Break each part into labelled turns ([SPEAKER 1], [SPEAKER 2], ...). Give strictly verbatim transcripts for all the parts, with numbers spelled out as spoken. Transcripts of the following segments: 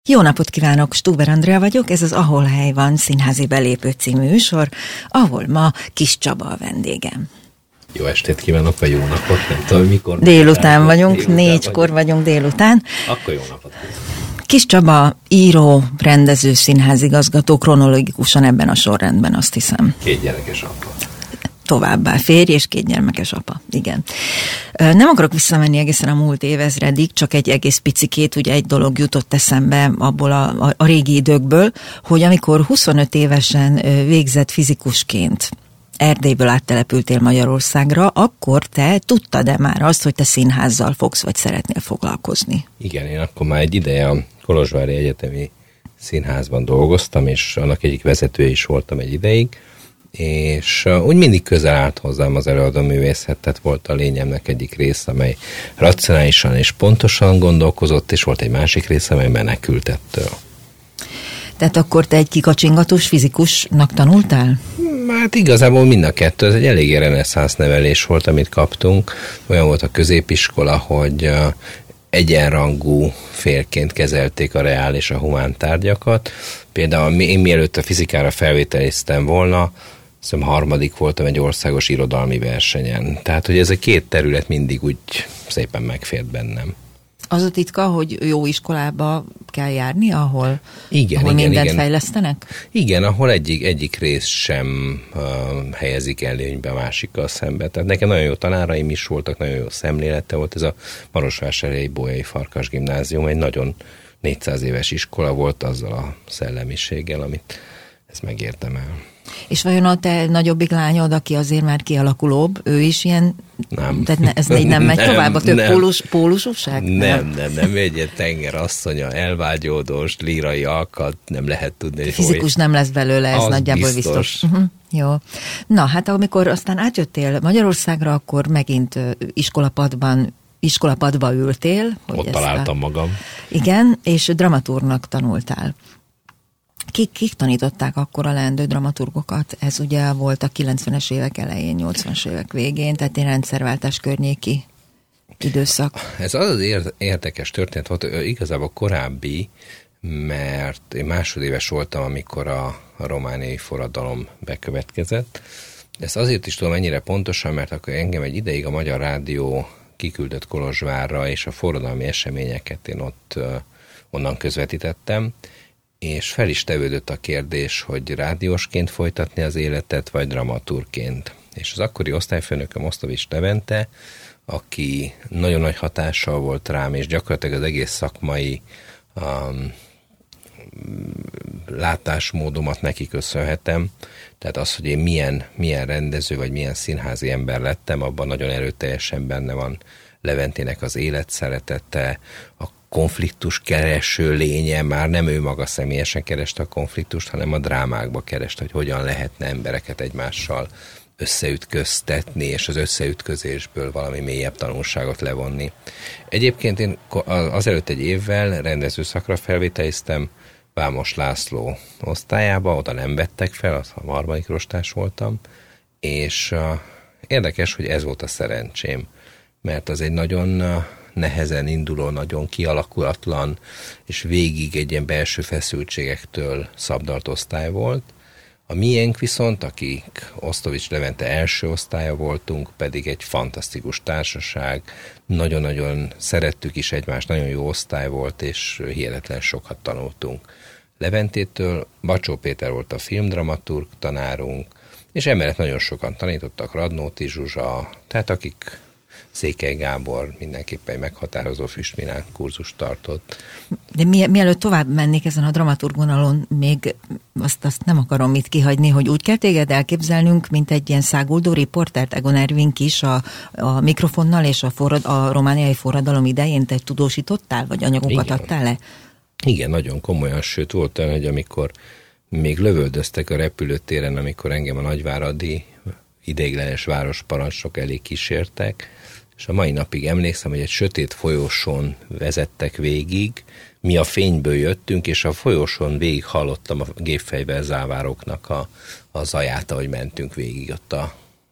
[SPEAKER 1] Jó napot kívánok, Stuber Andrea vagyok, ez az Ahol hely van színházi belépő című műsor, ahol ma Kis Csaba a vendégem.
[SPEAKER 2] Jó estét kívánok, vagy jó napot, nem tudom, mikor.
[SPEAKER 1] Délután vagyunk, délután négykor vagyunk. vagyunk délután.
[SPEAKER 2] Akkor jó napot.
[SPEAKER 1] Kis Csaba, író, rendező, színházigazgató, kronológikusan ebben a sorrendben, azt hiszem.
[SPEAKER 2] Két gyerekes apa.
[SPEAKER 1] Továbbá férj és két gyermekes apa. Igen. Nem akarok visszamenni egészen a múlt évezredig, csak egy egész picikét, ugye egy dolog jutott eszembe abból a, a, a régi időkből, hogy amikor huszonöt évesen végzett fizikusként Erdélyből áttelepültél Magyarországra, akkor te tudtad-e már azt, hogy te színházzal fogsz, vagy szeretnél foglalkozni?
[SPEAKER 2] Igen, én akkor már egy ideje a Kolozsvári Egyetemi Színházban dolgoztam, és annak egyik vezetője is voltam egy ideig, és úgy mindig közel állt hozzám az előadóművészet, tehát volt a lényemnek egyik része, amely racionálisan és pontosan gondolkozott, és volt egy másik része, amely menekült ettől.
[SPEAKER 1] Tehát akkor te egy kikacsingatós fizikusnak tanultál?
[SPEAKER 2] Hát igazából mind a kettő, ez egy eléggé reneszánsz nevelés volt, amit kaptunk. Olyan volt a középiskola, hogy egyenrangú félként kezelték a reál és a humán tárgyakat. Például én mielőtt a fizikára felvételiztem volna, hiszem harmadik voltam egy országos irodalmi versenyen. Tehát, hogy ez a két terület mindig úgy szépen megfért bennem.
[SPEAKER 1] Az a titka, hogy jó iskolába kell járni, ahol,
[SPEAKER 2] igen,
[SPEAKER 1] ahol
[SPEAKER 2] igen,
[SPEAKER 1] mindent
[SPEAKER 2] igen.
[SPEAKER 1] fejlesztenek?
[SPEAKER 2] Igen, ahol egyik, egyik rész sem uh, helyezik előnybe a másikkal szembe. Tehát nekem nagyon jó tanáraim is voltak, nagyon jó szemlélete volt. Ez a Marosvásárhelyi Bolyai Farkas Gimnázium, egy nagyon négyszáz éves iskola volt azzal a szellemiséggel, amit ez megérdemel.
[SPEAKER 1] És vajon a te nagyobbik lányod, aki azért már kialakulóbb, ő is ilyen,
[SPEAKER 2] nem.
[SPEAKER 1] Tehát ne, ez így nem megy nem, tovább, a több
[SPEAKER 2] nem.
[SPEAKER 1] pólus, pólusúság?
[SPEAKER 2] Nem, nem, nem, nem, egy ilyen tengerasszonya, elvágyódós, lírai alkat, nem lehet tudni.
[SPEAKER 1] Fizikus nem lesz belőle, ez nagyjából biztos. biztos. Uh-huh. Jó. Na, hát amikor aztán átjöttél Magyarországra, akkor megint iskolapadban iskolapadba ültél. Hogy
[SPEAKER 2] Ott találtam
[SPEAKER 1] a...
[SPEAKER 2] magam.
[SPEAKER 1] Igen, és dramatúrnak tanultál. Kik, kik tanították akkor a leendő dramaturgokat? Ez ugye volt a kilencvenes évek elején, nyolcvanas évek végén, tehát egy rendszerváltás környéki időszak.
[SPEAKER 2] Ez az az érdekes történet volt, igazából korábbi, mert én másodéves voltam, amikor a, a romániai forradalom bekövetkezett. Ezt azért is tudom ennyire pontosan, mert akkor engem egy ideig a Magyar Rádió kiküldött Kolozsvárra, és a forradalmi eseményeket én ott onnan közvetítettem, és fel is tevődött a kérdés, hogy rádiósként folytatni az életet, vagy dramaturgként. És az akkori osztályfőnököm Osztovics Levente, aki nagyon nagy hatással volt rám, és gyakorlatilag az egész szakmai um, látásmódomat neki köszönhetem. Tehát az, hogy én milyen, milyen rendező, vagy milyen színházi ember lettem, abban nagyon erőteljesen benne van Leventének az életszeretete, a konfliktus kereső lénye, már nem ő maga személyesen kereste a konfliktust, hanem a drámákba kereste, hogy hogyan lehetne embereket egymással összeütköztetni, és az összeütközésből valami mélyebb tanulságot levonni. Egyébként én azelőtt egy évvel rendezőszakra felvételiztem Vámos László osztályába, oda nem vettek fel, az a harmadik rostás voltam, és uh, érdekes, hogy ez volt a szerencsém, mert az egy nagyon uh, nehezen induló, nagyon kialakulatlan, és végig egy ilyen belső feszültségektől szabdalt osztály volt. A miénk viszont, akik Osztovics Levente első osztálya voltunk, pedig egy fantasztikus társaság, nagyon-nagyon szerettük is egymást, nagyon jó osztály volt, és hihetetlen sokat tanultunk Leventétől. Bacsó Péter volt a filmdramaturg tanárunk, és emellett nagyon sokan tanítottak, Radnóti Zsuzsa, tehát akik Székely Gábor mindenképpen egy meghatározó füstminán kurzust tartott.
[SPEAKER 1] De mi, mielőtt tovább mennék ezen a dramaturgonalon, még azt, azt nem akarom itt kihagyni, hogy úgy kell téged elképzelnünk, mint egy ilyen száguldó riportert, Egon Erving is a, a mikrofonnal és a, forrad, a romániai forradalom idején te tudósítottál, vagy anyagokat
[SPEAKER 2] Igen.
[SPEAKER 1] adtál le?
[SPEAKER 2] Igen, nagyon komolyan, sőt volt olyan, hogy amikor még lövöldöztek a repülőtéren, amikor engem a nagyváradi ideiglenes városparancsnok elé kísértek, és a mai napig emlékszem, hogy egy sötét folyosón vezettek végig, mi a fényből jöttünk, és a folyosón végig hallottam a gépfegyver závároknak a, a zaját, ahogy mentünk végig ott a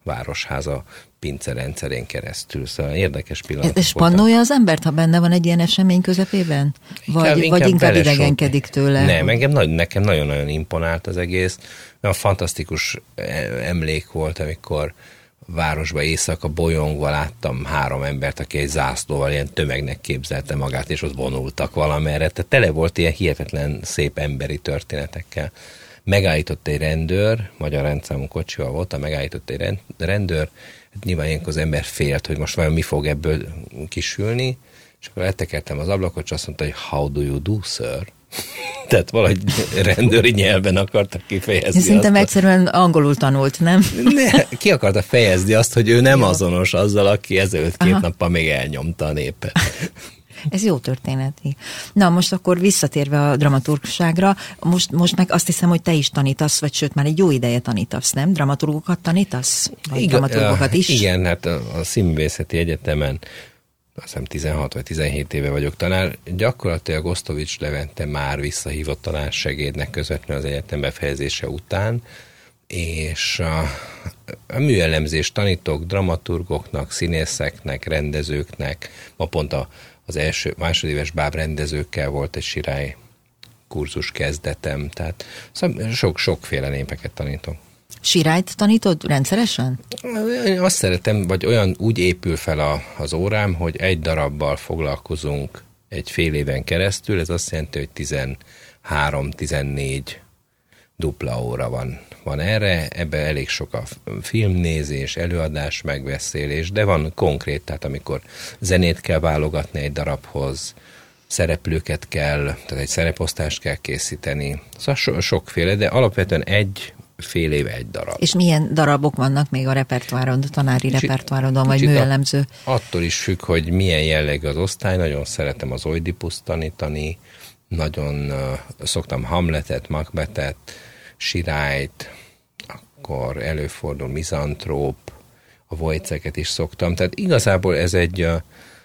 [SPEAKER 2] Városháza pince rendszerén keresztül. Szóval érdekes pillanat.
[SPEAKER 1] Ez spannolja az embert, ha benne van egy ilyen esemény közepében? Vagy inkább, inkább, vagy inkább idegenkedik tőle?
[SPEAKER 2] Nem, engem, nekem nagyon-nagyon imponált az egész. Olyan fantasztikus emlék volt, amikor városba éjszaka bolyongva láttam három embert, aki egy zászlóval ilyen tömegnek képzelte magát, és ott vonultak valamerre. Tehát tele volt ilyen hihetetlen szép emberi történetekkel. Megállított egy rendőr, magyar rendszámú kocsival volt, megállított egy rendőr, hát nyilván ilyenkor az ember félt, hogy most vajon mi fog ebből kisülni, és akkor letekertem az ablakot, és azt mondta, hogy how do you do, sir? Tehát valahogy rendőri nyelven akartak kifejezni.
[SPEAKER 1] Szerintem azt, egyszerűen angolul tanult, nem?
[SPEAKER 2] Ne, ki akarta fejezni azt, hogy ő nem jó. azonos azzal, aki ezelőtt két Aha. nappal még elnyomta a népet.
[SPEAKER 1] Ez jó történet. Na, most akkor visszatérve a dramaturgságra, most, most meg azt hiszem, hogy te is tanítasz, vagy sőt, már egy jó ideje tanítasz, nem? Dramaturgokat tanítasz? Vagy igen, dramaturgokat is?
[SPEAKER 2] Igen, hát a, a Színművészeti Egyetemen azt hiszem tizenhat vagy tizenhét éve vagyok tanár. Gyakorlatilag Osztovics Levente már visszahívott tanársegédnek közvetlenül az egyetem befejezése után, és a, a műelemzést tanítok dramaturgoknak, színészeknek, rendezőknek. Ma pont a, az első, másodéves bábrendezőkkel volt egy sirály kurzus kezdetem, tehát szóval sok, sokféle népeket tanítok.
[SPEAKER 1] Sirályt tanítod rendszeresen?
[SPEAKER 2] Én azt szeretem, vagy olyan úgy épül fel a, az órám, hogy egy darabbal foglalkozunk egy fél éven keresztül, ez azt jelenti, hogy tizenhárom-tizennégy dupla óra van, van erre, ebben elég sok a filmnézés, előadás, megbeszélés, de van konkrét, tehát amikor zenét kell válogatni egy darabhoz, szereplőket kell, tehát egy szereposztást kell készíteni, szóval so, sokféle, de alapvetően egy fél éve egy darab.
[SPEAKER 1] És milyen darabok vannak még a repertoáron, a tanári kicsit, repertoárodon, vagy műelemző?
[SPEAKER 2] Attól is függ, hogy milyen jellegű az osztály. Nagyon szeretem az Oidipuszt tanítani, nagyon uh, szoktam Hamletet, Macbethet, Sirályt, akkor előfordul Mizantróp, a Vojceket is szoktam. Tehát igazából ez egy uh,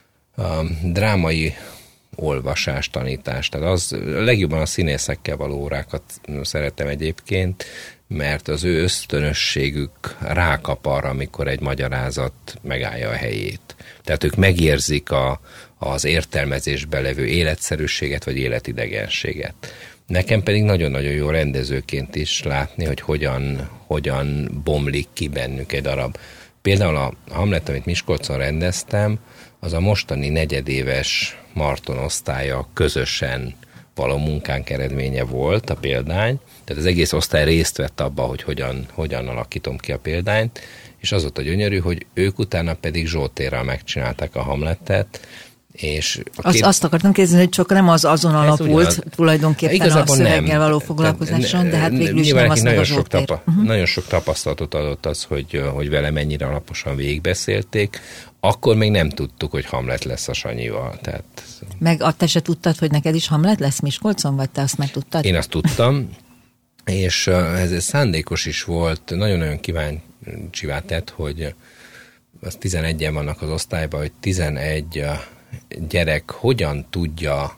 [SPEAKER 2] uh, drámai olvasás, tanítás. Tehát az legjobban a színészekkel való órákat szeretem egyébként, mert az ő ösztönösségük rákap arra, amikor egy magyarázat megállja a helyét. Tehát ők megérzik a, az értelmezésbe levő életszerűséget, vagy életidegenséget. Nekem pedig nagyon-nagyon jó rendezőként is látni, hogy hogyan, hogyan bomlik ki bennük egy darab. Például a Hamlet, amit Miskolcon rendeztem, az a mostani negyedéves Marton osztálya közösen való munkánk eredménye volt a példány, tehát az egész osztály részt vett abba, hogy hogyan, hogyan alakítom ki a példányt, és az volt a gyönyörű, hogy ők utána pedig Zsoltérral megcsinálták a Hamletet, és
[SPEAKER 1] a két... Azt, azt akartam kérdezni, hogy csak nem az azon alapult ugyanaz, tulajdonképpen igazából a szöveggel való foglalkozáson, de hát végül is nem az meg a Zsoltér. Tapa, uh-huh. Nagyon sok tapasztalatot adott az, hogy, hogy vele mennyire alaposan végigbeszélték. Akkor még nem tudtuk, hogy Hamlet lesz a Sanyival. Tehát... Meg te se tudtad, hogy neked is Hamlet lesz Miskolcon, vagy te azt meg tudtad?
[SPEAKER 2] Én azt tudtam, és ez szándékos is volt, nagyon-nagyon kíváncsivá tett, hogy az tizenegyen vannak az osztályban, hogy tizenegy gyerek hogyan tudja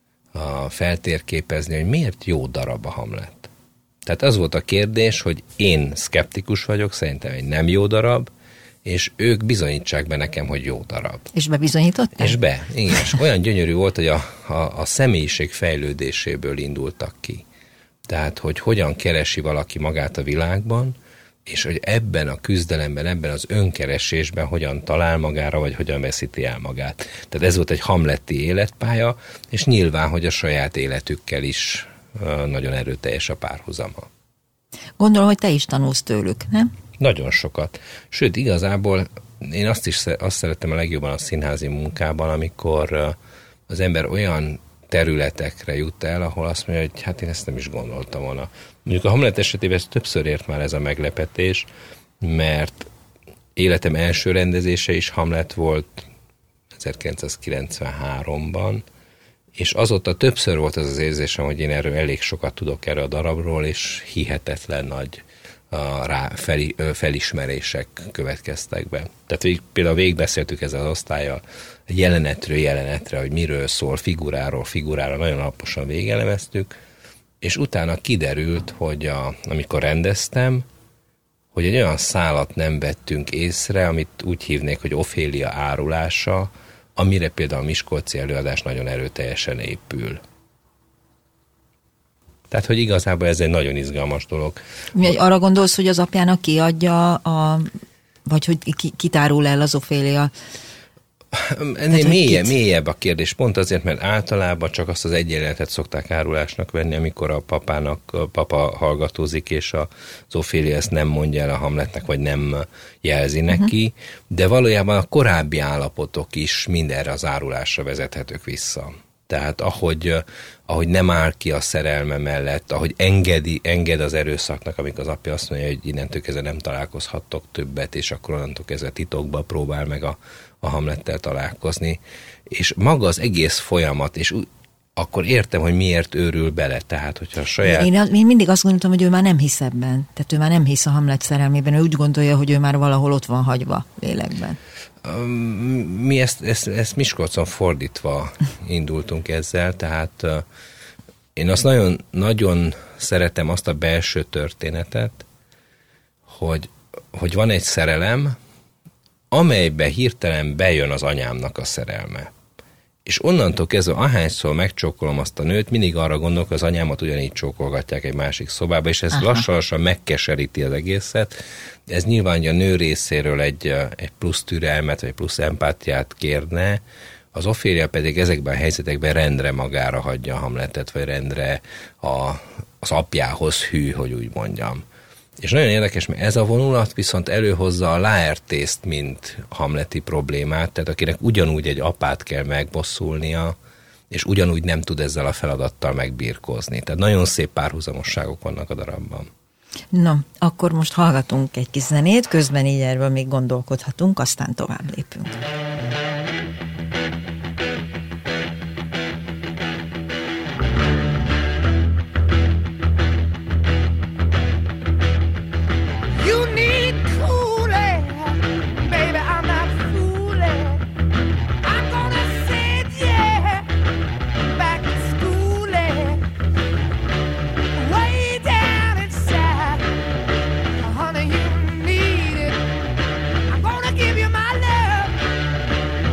[SPEAKER 2] feltérképezni, hogy miért jó darab a Hamlet. Tehát az volt a kérdés, hogy én szkeptikus vagyok, szerintem egy nem jó darab, és ők bizonyítsák be nekem, hogy jó darab.
[SPEAKER 1] És bebizonyították?
[SPEAKER 2] És be, igen. És olyan gyönyörű volt, hogy a, a, a személyiség fejlődéséből indultak ki. Tehát, hogy hogyan keresi valaki magát a világban, és hogy ebben a küzdelemben, ebben az önkeresésben hogyan talál magára, vagy hogyan veszíti el magát. Tehát ez volt egy hamleti életpálya, és nyilván, hogy a saját életükkel is nagyon erőteljes a párhuzama.
[SPEAKER 1] Gondolom, hogy te is tanulsz tőlük, nem?
[SPEAKER 2] Nagyon sokat. Sőt, igazából én azt is azt szerettem a legjobban a színházi munkában, amikor az ember olyan területekre jut el, ahol azt mondja, hogy hát én ezt nem is gondoltam volna. Mondjuk a Hamlet esetében ez többször ért már ez a meglepetés, mert életem első rendezése is Hamlet volt ezerkilencszázkilencvenháromban, és azóta többször volt az az érzésem, hogy én erről elég sokat tudok erről a darabról, és hihetetlen nagy a rá fel, felismerések következtek be. Tehát például végigbeszéltük ezzel az osztállyal jelenetről jelenetre, hogy miről szól, figuráról figurára, nagyon alaposan végelemeztük, és utána kiderült, hogy a, amikor rendeztem, hogy egy olyan szálat nem vettünk észre, amit úgy hívnék, hogy Ofélia árulása, amire például a miskolci előadás nagyon erőteljesen épül. Tehát, hogy igazából ez egy nagyon izgalmas dolog.
[SPEAKER 1] Mi, arra gondolsz, hogy az apjának kiadja, a, vagy hogy ki, kitárul el az Ofélia?
[SPEAKER 2] Ennél mélyebb, mélyebb a kérdés, pont azért, mert általában csak azt az egy jelenetet szokták árulásnak venni, amikor a papának, a papa hallgatózik, és az Ofélia ezt nem mondja el a Hamletnek, vagy nem jelzi neki, uh-huh. de valójában a korábbi állapotok is mindenre az árulásra vezethetők vissza. Tehát ahogy, ahogy nem áll ki a szerelme mellett, ahogy engedi, enged az erőszaknak, amikor az apja azt mondja, hogy innentől kezdve nem találkozhattok többet, és akkor onnantól kezdve titokba próbál meg a, a Hamlettel találkozni. És maga az egész folyamat, és akkor értem, hogy miért őrül bele. Tehát, hogyha a saját...
[SPEAKER 1] Én, én mindig azt gondoltam, hogy ő már nem hisz ebben. Tehát ő már nem hisz a Hamlet szerelmében. Ő úgy gondolja, hogy ő már valahol ott van hagyva lélekben.
[SPEAKER 2] Mi ezt, ezt, ezt Miskolcon fordítva indultunk ezzel, tehát uh, én azt nagyon, nagyon szeretem azt a belső történetet, hogy, hogy van egy szerelem, amelybe hirtelen bejön az anyámnak a szerelme. És onnantól kezdve, ahányszor megcsókolom azt a nőt, mindig arra gondolok, hogy az anyámat ugyanígy csókolgatják egy másik szobába, és ez lassan-lassan megkeseríti az egészet. Ez nyilván a nő részéről egy, egy plusz türelmet, vagy plusz empátiát kérne, az Ofélia pedig ezekben a helyzetekben rendre magára hagyja a Hamletet, vagy rendre a, az apjához hű, hogy úgy mondjam. És nagyon érdekes, mert ez a vonulat viszont előhozza a Laertészt, mint hamleti problémát, tehát akinek ugyanúgy egy apát kell megbosszulnia, és ugyanúgy nem tud ezzel a feladattal megbirkózni. Tehát nagyon szép párhuzamosságok vannak a darabban.
[SPEAKER 1] Na, akkor most hallgatunk egy kis zenét, közben így erről még gondolkodhatunk, aztán tovább lépünk.
[SPEAKER 3] Honey, you need it. I'm gonna give you my love.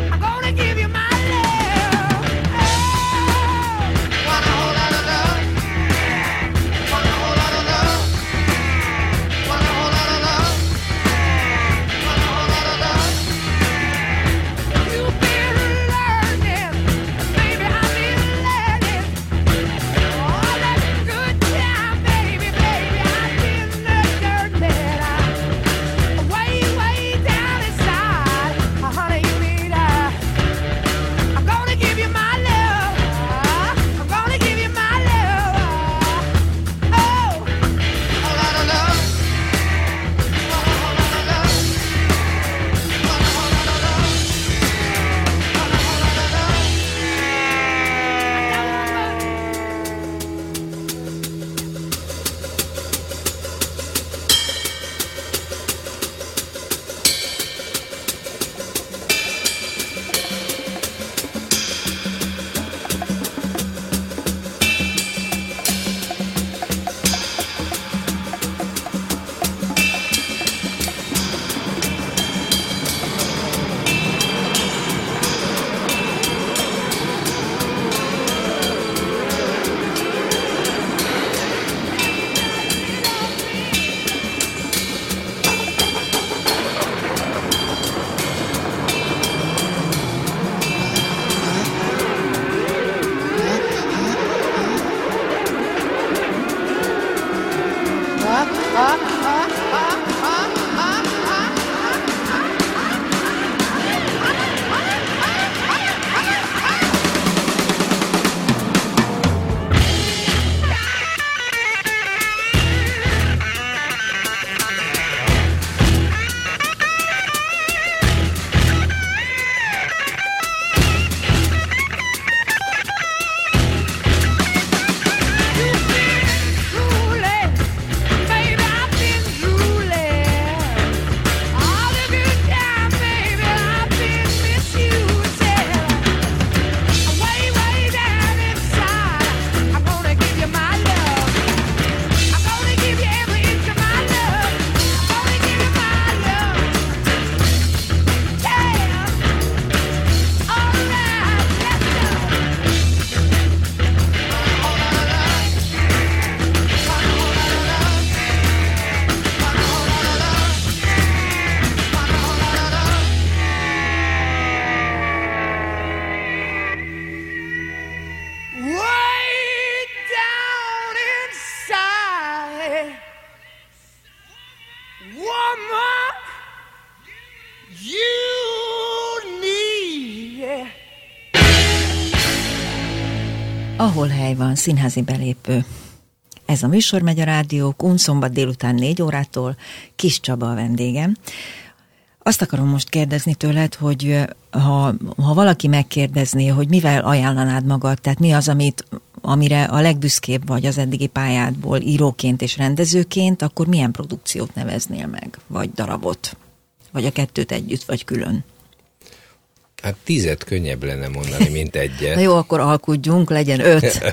[SPEAKER 1] Ahol hely van, színházi belépő. Ez a műsor megy a rádiókon, szombat délután négy órától. Kis Csaba a vendégem. Azt akarom most kérdezni tőled, hogy ha, ha valaki megkérdezné, hogy mivel ajánlanád magad, tehát mi az, amit, amire a legbüszkébb vagy az eddigi pályádból íróként és rendezőként, akkor milyen produkciót neveznél meg? Vagy darabot? Vagy a kettőt együtt, vagy külön?
[SPEAKER 2] Hát tízet könnyebb lenne mondani, mint egyet.
[SPEAKER 1] Na jó, akkor alkudjunk, legyen öt.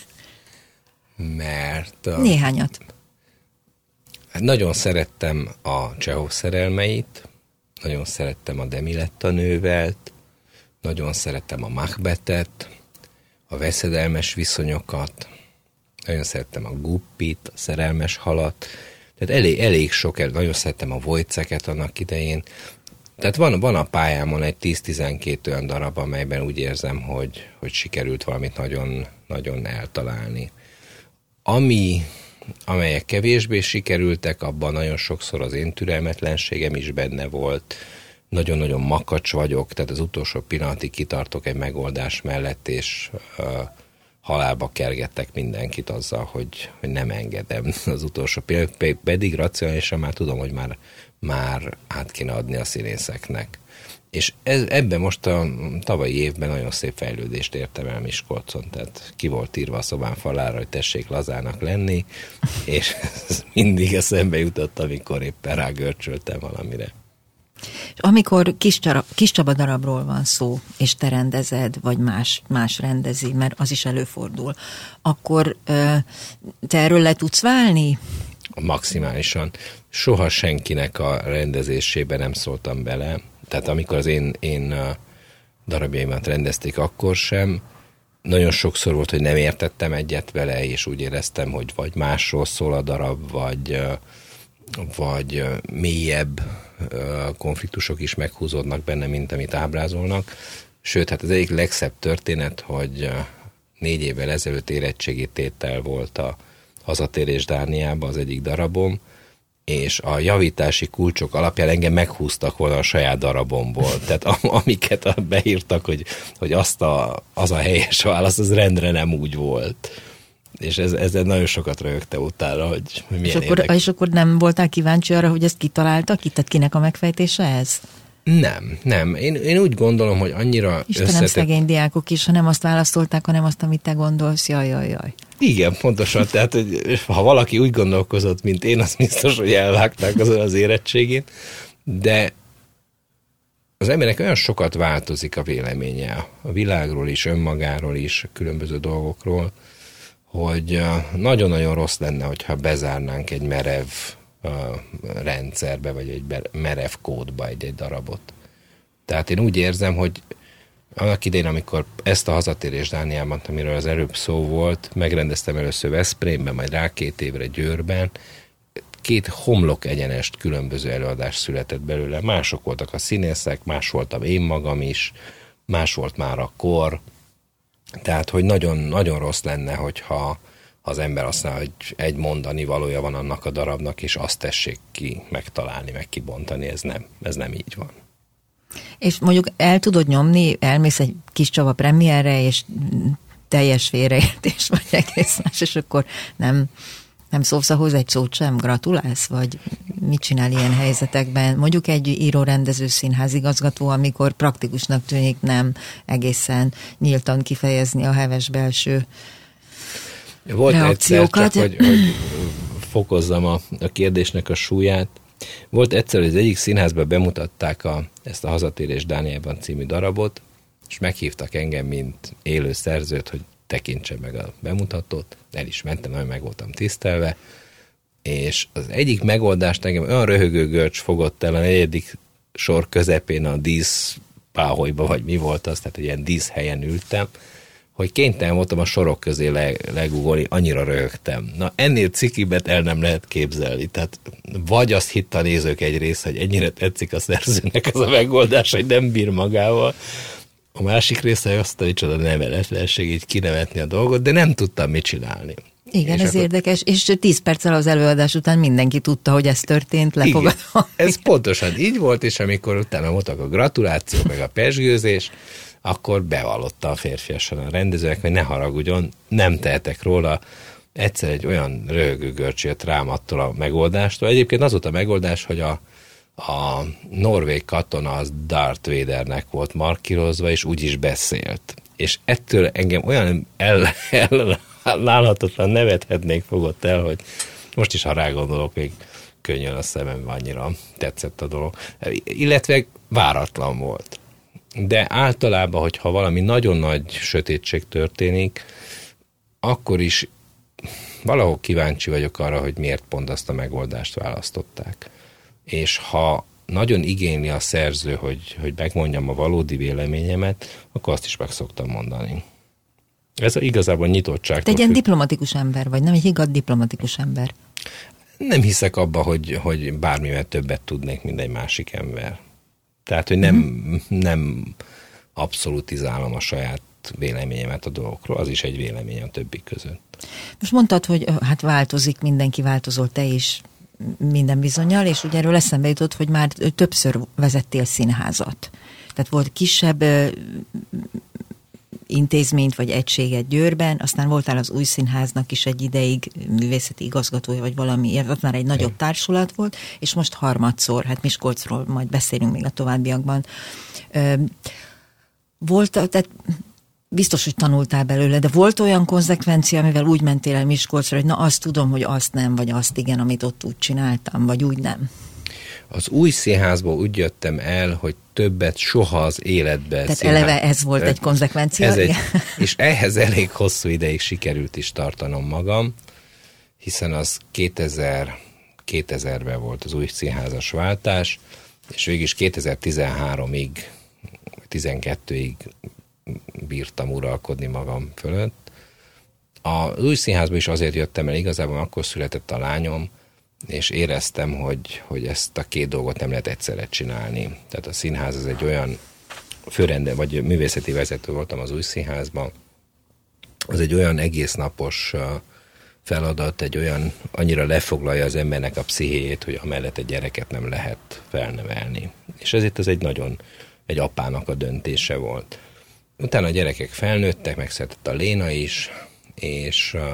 [SPEAKER 2] Mert... A...
[SPEAKER 1] Néhányat.
[SPEAKER 2] Hát nagyon szerettem a Csehov szerelmeit, nagyon szerettem a Demiletta nővelt, nagyon szerettem a Macbethet, a veszedelmes viszonyokat, nagyon szerettem a Guppit, a szerelmes halat, tehát elég, elég sok, nagyon szerettem a Wojciechot annak idején. Tehát van, van a pályámon egy tíz-tizenkét olyan darab, amelyben úgy érzem, hogy, hogy sikerült valamit nagyon, nagyon eltalálni. Ami, amelyek kevésbé sikerültek, abban nagyon sokszor az én türelmetlenségem is benne volt. Nagyon-nagyon makacs vagyok, tehát az utolsó pillanatig kitartok egy megoldás mellett, és uh, halálba kergettek mindenkit azzal, hogy, hogy nem engedem az utolsó pillanat, pedig racionálisan már tudom, hogy már, már át kéne adni a színészeknek. És ez, ebben most a tavalyi évben nagyon szép fejlődést értem el Miskolcon, tehát ki volt írva a szobám falára, hogy tessék lazának lenni, és ez mindig eszembe jutott, amikor éppen rágörcsöltem valamire.
[SPEAKER 1] És amikor kis, Csara, kis Csaba darabról van szó, és te rendezed, vagy más, más rendezi, mert az is előfordul, akkor te erről le tudsz válni?
[SPEAKER 2] Maximálisan. Soha senkinek a rendezésébe nem szóltam bele, tehát amikor az én, én darabjaimat rendezték, akkor sem. Nagyon sokszor volt, hogy nem értettem egyet vele, és úgy éreztem, hogy vagy másról szól a darab, vagy, vagy mélyebb konfliktusok is meghúzódnak benne, mint amit ábrázolnak. Sőt, hát az egyik legszebb történet, hogy négy évvel ezelőtt érettségítétel volt a Hazatérés Dániába az egyik darabom, és a javítási kulcsok alapján engem meghúztak volna a saját darabomból. Tehát amiket beírtak, hogy, hogy azt a, az a helyes válasz, az rendre nem úgy volt. És ez, ezzel nagyon sokat röhögte utána, hogy milyen
[SPEAKER 1] és akkor, és akkor nem voltál kíváncsi arra, hogy ezt kitaláltak? Tehát kinek a megfejtése ez?
[SPEAKER 2] Nem, nem. Én, én úgy gondolom, hogy annyira
[SPEAKER 1] Istenem, összetett... szegény diákok is, ha nem azt választolták, hanem azt, amit te gondolsz, jaj, jaj, jaj.
[SPEAKER 2] Igen, pontosan. Tehát, hogy ha valaki úgy gondolkozott, mint én, az biztos, hogy elvágták azon az érettségén, de az embernek olyan sokat változik a véleménye a világról is, önmagáról is, a különböző dolgokról, hogy nagyon-nagyon rossz lenne, hogyha bezárnánk egy merev rendszerbe, vagy egy merev kódba egy-egy darabot. Tehát én úgy érzem, hogy annak idején, amikor ezt a Hazatérés Dániában, amiről az előbb szó volt, megrendeztem először Veszprémben, majd rá két évre Győrben, két homlok egyenest különböző előadás született belőle. Mások voltak a színészek, más voltam én magam is, más volt már a kor. Tehát, hogy nagyon, nagyon rossz lenne, hogyha az ember azt mondja, hogy egy mondani valója van annak a darabnak, és azt tessék ki megtalálni, meg kibontani. Ez nem, ez nem így van.
[SPEAKER 1] És mondjuk el tudod nyomni, elmész egy Kis Csaba premierre, és teljes félreértés, vagy egész más, és akkor nem, nem szólsz ahhoz egy szót sem, gratulálsz, vagy mit csinál ilyen helyzetekben? Mondjuk egy író-rendező színházigazgató, amikor praktikusnak tűnik nem egészen nyíltan kifejezni a heves belső
[SPEAKER 2] volt
[SPEAKER 1] reakciókat.
[SPEAKER 2] Egyszer, csak, hogy, hogy fokozzam a, a kérdésnek a súlyát. Volt egyszer, hogy az egyik színházban bemutatták a, ezt a Hazatérés Dániában című darabot, és meghívtak engem, mint élő szerzőt, hogy tekintse meg a bemutatót. El is mentem, nagyon meg voltam tisztelve, és az egyik megoldást engem olyan röhögő görcs fogott el a negyedik sor közepén a díszpáholyba, vagy mi volt az, tehát ilyen díszhelyen ültem, hogy kénytelen voltam a sorok közé le, legugolni, annyira röhögtem. Na, ennél cikibet el nem lehet képzelni. Tehát vagy azt hitt a nézők egy része, hogy ennyire tetszik a szerzőnek az a megoldás, hogy nem bír magával. A másik része azt, hogy csoda nevetlenség, így kinevetni a dolgot, de nem tudtam mit csinálni.
[SPEAKER 1] Igen, és ez akkor... érdekes, és tíz perccel az előadás után mindenki tudta, hogy ez történt, lefogadva.
[SPEAKER 2] Ez pontosan így volt, és amikor utána voltak a gratuláció, meg a pezsgőzés, akkor bevallotta a férfiasan a rendezőnek, hogy ne haragudjon, nem tehetek róla. Egyszer egy olyan röhögő görcs jött rám attól a megoldástól. Egyébként az volt a megoldás, hogy a, a norvég katona az Darth Vadernek volt markírozva, és úgy is beszélt. És ettől engem olyan ellenállhatatlan nevethetnék fogott el, hogy most is, ha rágondolok, még könnyön a szemem, annyira tetszett a dolog. Illetve váratlan volt. De általában, hogyha valami nagyon nagy sötétség történik, akkor is valahol kíváncsi vagyok arra, hogy miért pont azt a megoldást választották. És ha nagyon igényli a szerző, hogy, hogy megmondjam a valódi véleményemet, akkor azt is meg szoktam mondani. Ez igazából nyitottság.
[SPEAKER 1] Te egy ilyen diplomatikus ember vagy, nem egy igaz diplomatikus ember. Nem
[SPEAKER 2] hiszek abba, hogy, hogy bármivel többet tudnék, mint egy másik ember. Tehát, hogy nem, mm. nem abszolutizálom a saját véleményemet a dolgokról, az is egy vélemény a többi között.
[SPEAKER 1] Most mondtad, hogy hát változik, mindenki változol, te is minden bizonnyal, és ugye erről eszembe jutott, hogy már többször vezettél színházat. Tehát volt kisebb intézményt vagy egységet Győrben, aztán voltál az Új Színháznak is egy ideig művészeti igazgatója, vagy valami, ott már egy nagyobb társulat volt, és most harmadszor, hát Miskolcról majd beszélünk még a továbbiakban. Volt, tehát biztos, hogy tanultál belőle, de volt olyan konzekvencia, amivel úgy mentél el Miskolcra, hogy na azt tudom, hogy azt nem, vagy azt igen, amit ott úgy csináltam, vagy úgy nem.
[SPEAKER 2] Az Új Színházból úgy jöttem el, hogy többet soha az életben.
[SPEAKER 1] Tehát színház... eleve ez volt egy konzekvencia.
[SPEAKER 2] Ez egy, és ehhez elég hosszú ideig sikerült is tartanom magam, hiszen az kétezer, kétezerben volt az Új Színházas váltás, és végig is kétezer-tizenháromig, tizenkettőig bírtam uralkodni magam fölött. Az Új Színházba is azért jöttem el, igazából akkor született a lányom, és éreztem, hogy, hogy ezt a két dolgot nem lehet egyszerre csinálni. Tehát a színház az egy olyan főrende, vagy művészeti vezető voltam az Új Színházban, az egy olyan egésznapos feladat, egy olyan, annyira lefoglalja az embernek a pszichéjét, hogy amellett egy gyereket nem lehet felnevelni. És ezért ez egy nagyon, egy apának a döntése volt. Utána a gyerekek felnőttek, megszületett a Léna is, és uh,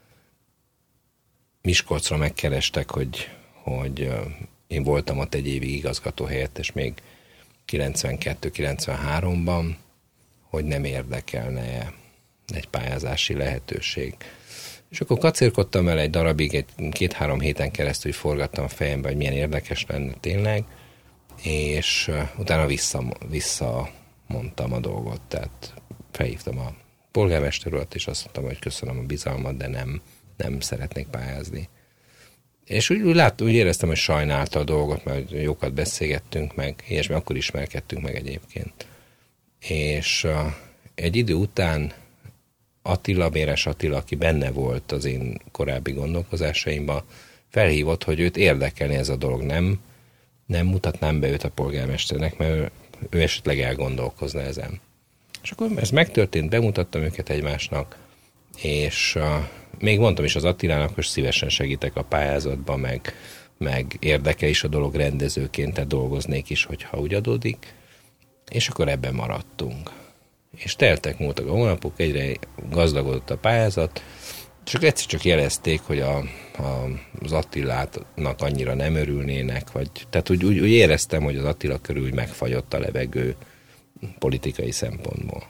[SPEAKER 2] Miskolcra megkerestek, hogy, hogy uh, én voltam ott egy évig igazgató helyettes még kilencvenkettő kilencvenháromban, hogy nem érdekelne egy pályázási lehetőség. És akkor kacérkodtam el egy darabig, egy két-három héten keresztül forgattam a fejembe, hogy milyen érdekes lenne tényleg, és uh, utána vissza, vissza mondtam a dolgot, tehát felhívtam a polgármester urat, és azt mondtam, hogy köszönöm a bizalmat, de nem, nem szeretnék pályázni. És úgy, úgy, lát, úgy éreztem, hogy sajnálta a dolgot, mert jókat beszélgettünk meg, ilyesmi, akkor ismerkedtünk meg egyébként. És uh, egy idő után Attila, Béres Attila, aki benne volt az én korábbi gondolkozásaimban, felhívott, hogy őt érdekelni ez a dolog, nem, nem mutatnám be őt a polgármesternek, mert ő esetleg elgondolkozna ezen. És akkor ez megtörtént, bemutattam őket egymásnak, és uh, még mondtam is az Attilának, hogy szívesen segítek a pályázatban, meg, meg érdekel is a dolog rendezőként, tehát dolgoznék is, hogyha úgy adódik, és akkor ebben maradtunk. És teltek múltak a hónapok, egyre gazdagodott a pályázat, csak egyszer csak jelezték, hogy a, a, az Attilának annyira nem örülnének, vagy, tehát úgy, úgy, úgy éreztem, hogy az Attila körül úgy megfagyott a levegő politikai szempontból.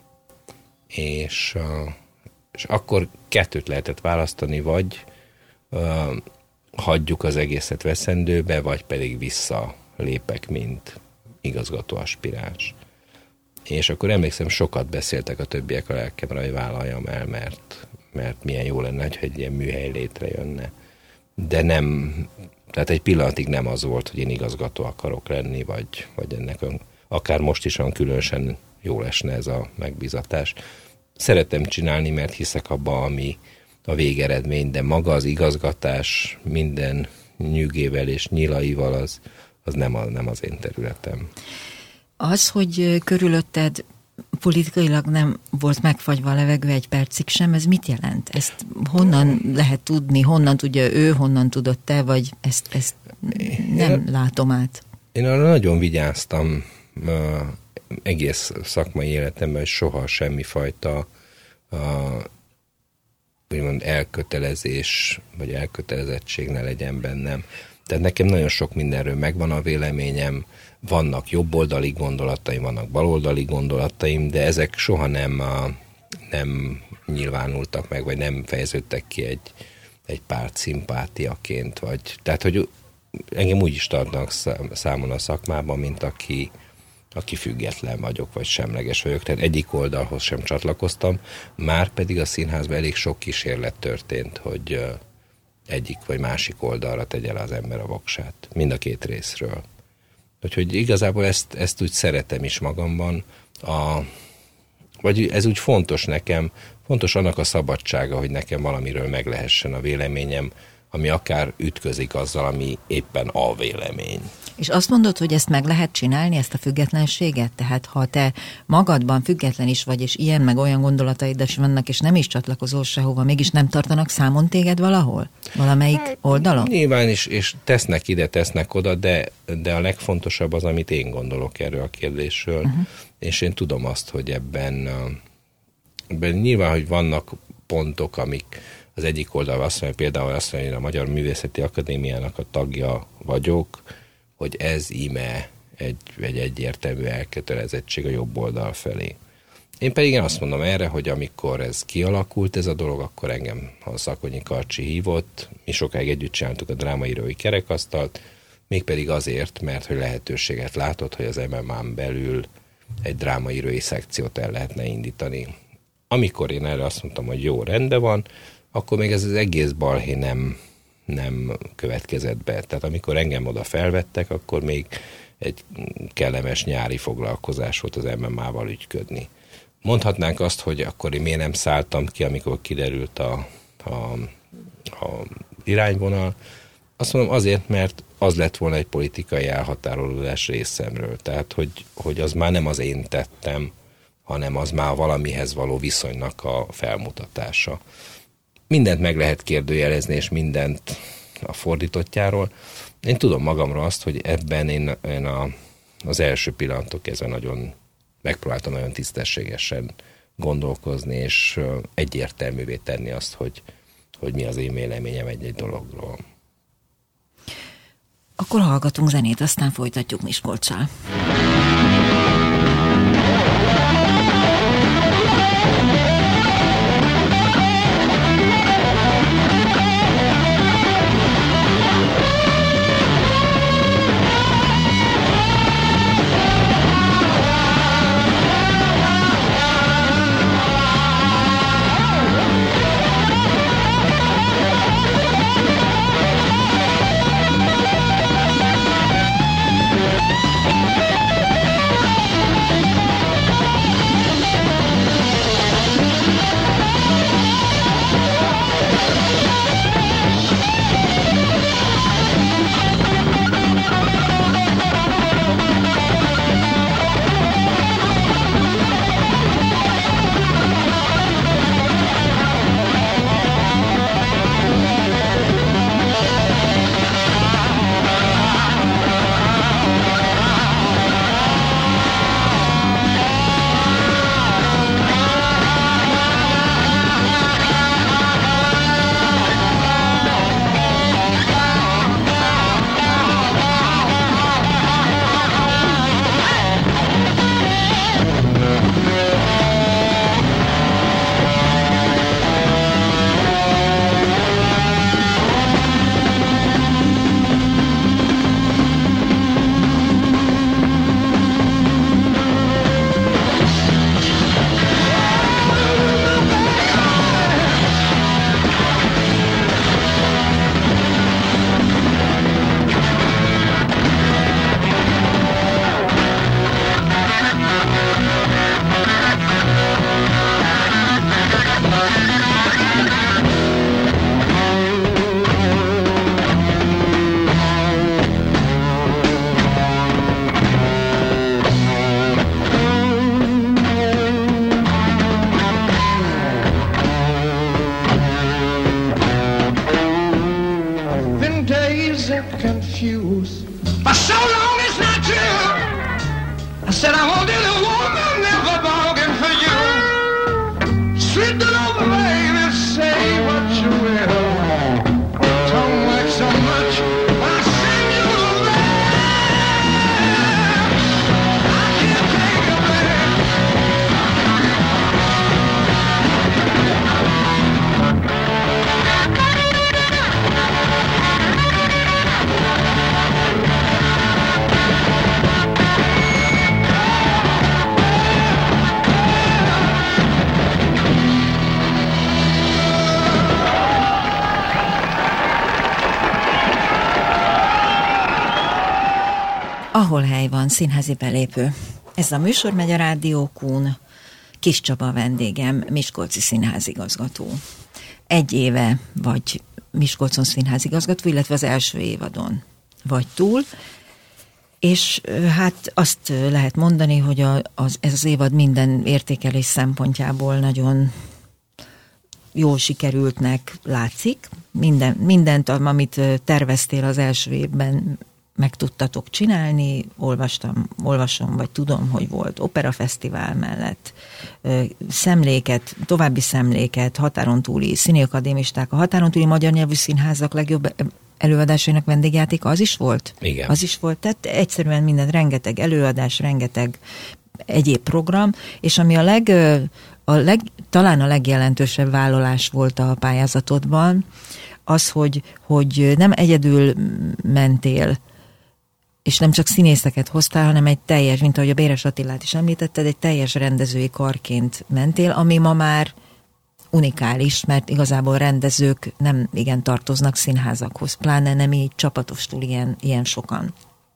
[SPEAKER 2] És, és akkor kettőt lehetett választani, vagy uh, hagyjuk az egészet veszendőbe, vagy pedig visszalépek, mint igazgató aspiráns. És akkor emlékszem, sokat beszéltek a többiek a lelkemre, hogy vállaljam el, mert, mert milyen jó lenne, hogy egy ilyen műhely létrejönne. De nem, tehát egy pillanatig nem az volt, hogy én igazgató akarok lenni, vagy, vagy ennek akár most is olyan különösen jól esne ez a megbízatás. Szeretem csinálni, mert hiszek abba, ami a végeredmény, de maga az igazgatás minden nyűgével és nyilaival az, az nem, a, nem az én területem.
[SPEAKER 1] Az, hogy körülötted politikailag nem volt megfagyva a levegő egy percig sem, ez mit jelent? Ezt honnan lehet tudni, honnan tudja ő, honnan tudod te, vagy ezt, ezt nem én, látom át?
[SPEAKER 2] Én arra nagyon vigyáztam. egész szakmai életemben soha semmifajta a, úgymond elkötelezés, vagy elkötelezettség ne legyen bennem. Tehát nekem nagyon sok mindenről megvan a véleményem, vannak jobboldali gondolataim, vannak baloldali gondolataim, de ezek soha nem, a, nem nyilvánultak meg, vagy nem fejeződtek ki egy, egy párt szimpátiaként. Vagy, tehát, hogy engem úgy is tartanak számon a szakmában, mint aki, aki független vagyok, vagy semleges vagyok. Tehát egyik oldalhoz sem csatlakoztam, már pedig a színházban elég sok kísérlet történt, hogy egyik vagy másik oldalra tegye le az ember a voksát. Mind a két részről. Úgyhogy igazából ezt, ezt úgy szeretem is magamban. A, vagy ez úgy fontos nekem, fontos annak a szabadsága, hogy nekem valamiről meg lehessen a véleményem, ami akár ütközik azzal, ami éppen a vélemény.
[SPEAKER 1] És azt mondod, hogy ezt meg lehet csinálni, ezt a függetlenséget? Tehát ha te magadban független is vagy, és ilyen meg olyan gondolataid is vannak, és nem is csatlakozol sehova, mégis nem tartanak számon téged valahol? Valamelyik hát, oldalon?
[SPEAKER 2] Nyilván is, és tesznek ide, tesznek oda, de, de a legfontosabb az, amit én gondolok erről a kérdésről, uh-huh. és én tudom azt, hogy ebben, ebben nyilván, hogy vannak pontok, amik az egyik oldalon azt mondja, például azt mondja, hogy a Magyar Művészeti Akadémiának a tagja vagyok, hogy ez íme egy, egy egyértelmű elkötelezettség a jobb oldal felé. Én pedig én azt mondom erre, hogy amikor ez kialakult, ez a dolog, akkor engem a Szakonyi Karcsi hívott, mi sokáig együtt csináltuk a drámaírói kerekasztalt, mégpedig azért, mert hogy lehetőséget látott, hogy az em em á-n belül egy drámaírói szekciót el lehetne indítani. Amikor én erre azt mondtam, hogy jó, rendben van, akkor még ez az egész balhé nem, nem következett be. Tehát amikor engem oda felvettek, akkor még egy kellemes nyári foglalkozás volt az em em á-val ügyködni. Mondhatnánk azt, hogy akkor én miért nem szálltam ki, amikor kiderült a, a, a irányvonal. Azt mondom azért, mert az lett volna egy politikai elhatárolódás részemről. Tehát, hogy, hogy az már nem az én tettem, hanem az már valamihez való viszonynak a felmutatása. Mindent meg lehet kérdőjelezni, és mindent a fordítottjáról. Én tudom magamról azt, hogy ebben én, én a, az első pillanatok kezdve nagyon megpróbáltam nagyon tisztességesen gondolkozni, és egyértelművé tenni azt, hogy, hogy mi az én véleményem egy-egy dologról.
[SPEAKER 1] Akkor hallgatunk zenét, aztán folytatjuk Miskolccal.
[SPEAKER 3] Confused, but so long it's not true. I said I won't do the
[SPEAKER 1] Ahol hely van, színházi belépő. Ez a műsor megy a Rádiókún. Kis Csaba a vendégem, miskolci színházigazgató. Egy éve vagy Miskolcon színházigazgató, illetve az első évadon vagy túl. És hát azt lehet mondani, hogy a, az, ez az évad minden értékelés szempontjából nagyon jól sikerültnek látszik. Minden, mindent, amit terveztél az első évben, meg tudtatok csinálni. Olvastam, olvasom, vagy tudom, hogy volt operafesztivál mellett szemléket, további szemléket, határon túli színiakadémisták, a határon túli magyar nyelvű színházak legjobb előadásainak vendégjátéka, az is volt?
[SPEAKER 2] Igen.
[SPEAKER 1] Az is volt, tehát egyszerűen minden, rengeteg előadás, rengeteg egyéb program, és ami a leg, a leg talán a legjelentősebb vállalás volt a pályázatodban, az, hogy, hogy nem egyedül mentél, és nem csak színészeket hoztál, hanem egy teljes, mint ahogy a Béres Attilát is említetted, egy teljes rendezői karként mentél, ami ma már unikális, mert igazából rendezők nem igen tartoznak színházakhoz, pláne nem így csapatostul ilyen, ilyen sokan.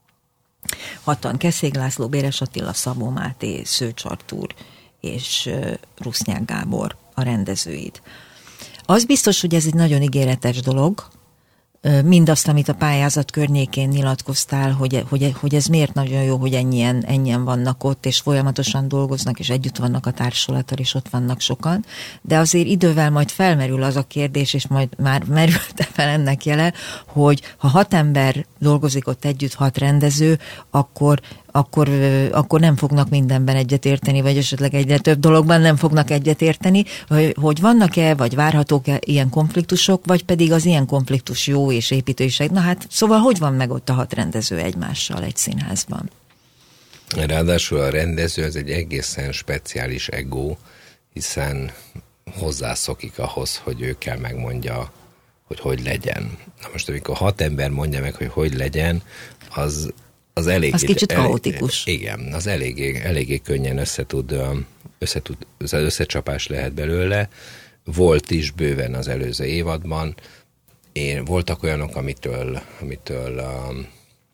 [SPEAKER 1] Hatan: Keszég László, Béres Attila, Szabó Máté, Szőcs Artúr és Rusznyák Gábor a rendezőid. Az biztos, hogy ez egy nagyon ígéretes dolog, mindazt, amit a pályázat környékén nyilatkoztál, hogy, hogy, hogy ez miért nagyon jó, hogy ennyien, ennyien vannak ott, és folyamatosan dolgoznak, és együtt vannak a társulattal, és ott vannak sokan, de azért idővel majd felmerül az a kérdés, és majd már merült fel ennek jele, hogy ha hat ember dolgozik ott együtt, hat rendező, akkor, akkor, akkor nem fognak mindenben egyetérteni, vagy esetleg egyre több dologban nem fognak egyetérteni, hogy vannak-e, vagy várhatók-e ilyen konfliktusok, vagy pedig az ilyen konfliktus jó és építőiség. Na hát, szóval hogy van meg ott a hat rendező egymással egy színházban?
[SPEAKER 2] Ráadásul a rendező az egy egészen speciális ego, hiszen hozzászokik ahhoz, hogy ő kell megmondja, hogy hogy legyen. Na most, amikor hat ember mondja meg, hogy hogy legyen, az az elég...
[SPEAKER 1] Az kicsit
[SPEAKER 2] elég,
[SPEAKER 1] kaotikus.
[SPEAKER 2] Igen, az eléggé, eléggé könnyen összetud, összetud, összecsapás lehet belőle. Volt is bőven az előző évadban. Én, voltak olyanok, amitől, amitől um,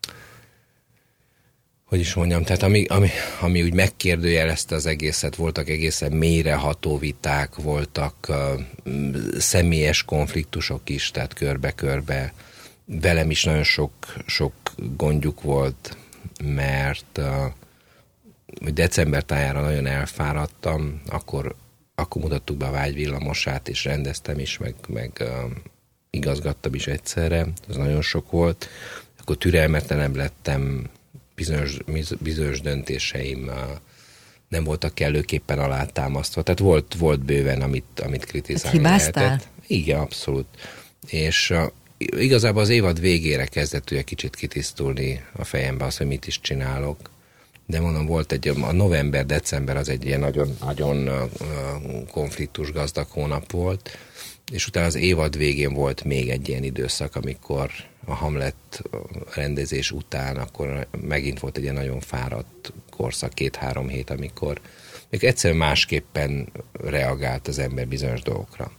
[SPEAKER 2] hogy is mondjam, tehát ami, ami, ami úgy megkérdőjelezte az egészet, voltak egészen mélyreható viták, voltak uh, személyes konfliktusok is, tehát körbe-körbe. Velem is nagyon sok, sok gondjuk volt, mert uh, december tájára nagyon elfáradtam, akkor, akkor mutattuk be a Vágyvillamosát, és rendeztem is, meg, meg uh, igazgattam is egyszerre, ez nagyon sok volt. Akkor türelmetlenebb lettem, bizonyos, bizonyos döntéseim uh, nem voltak kellőképpen alátámasztva. Tehát volt, volt bőven, amit, amit kritizálni lehetett. Igen, abszolút. És uh, igazából az évad végére kezdett ugye kicsit kitisztulni a fejembe az, hogy mit is csinálok. De mondom, volt egy, a november-december az egy ilyen nagyon, nagyon uh, konfliktus gazdag hónap volt, és utána az évad végén volt még egy ilyen időszak, amikor a Hamlet rendezés után, akkor megint volt egy ilyen nagyon fáradt korszak, két-három hét, amikor még egyszerűen másképpen reagált az ember bizonyos dolgokra.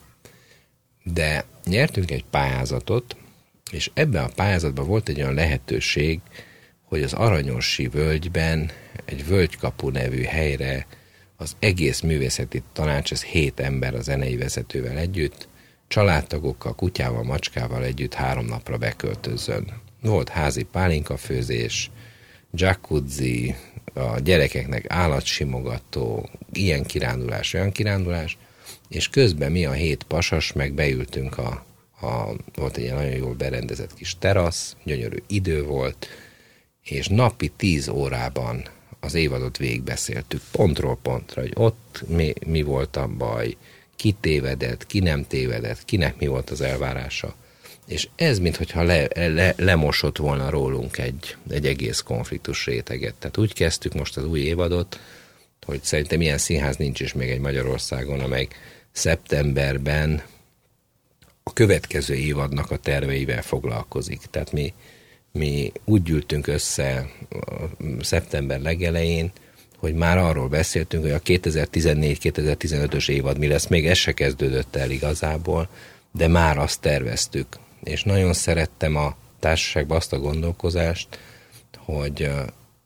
[SPEAKER 2] De nyertünk egy pályázatot, és ebben a pályázatban volt egy olyan lehetőség, hogy az Aranyosi völgyben egy Völgykapu nevű helyre az egész művészeti tanács, ez hét ember a zenei vezetővel együtt, családtagokkal, kutyával, macskával együtt három napra beköltözzön. Volt házi pálinkafőzés, jacuzzi, a gyerekeknek állatsimogató, ilyen kirándulás, olyan kirándulás, és közben mi a hét pasas, meg beültünk a, a volt egy nagyon jól berendezett kis terasz, gyönyörű idő volt, és napi tíz órában az évadot végigbeszéltük, pontról pontra, hogy ott mi, mi volt a baj, ki tévedett, ki nem tévedett, kinek mi volt az elvárása. És ez, minthogyha le, le, lemosott volna rólunk egy, egy egész konfliktus réteget. Tehát úgy kezdtük most az új évadot, hogy szerintem ilyen színház nincs is még egy Magyarországon, amely szeptemberben a következő évadnak a terveivel foglalkozik. Tehát mi, mi úgy gyűltünk össze szeptember legelején, hogy már arról beszéltünk, hogy a kétezer-tizennégy-kétezer-tizenötös évad mi lesz, még ez se kezdődött el igazából, de már azt terveztük. És nagyon szerettem a társaságban azt a gondolkozást, hogy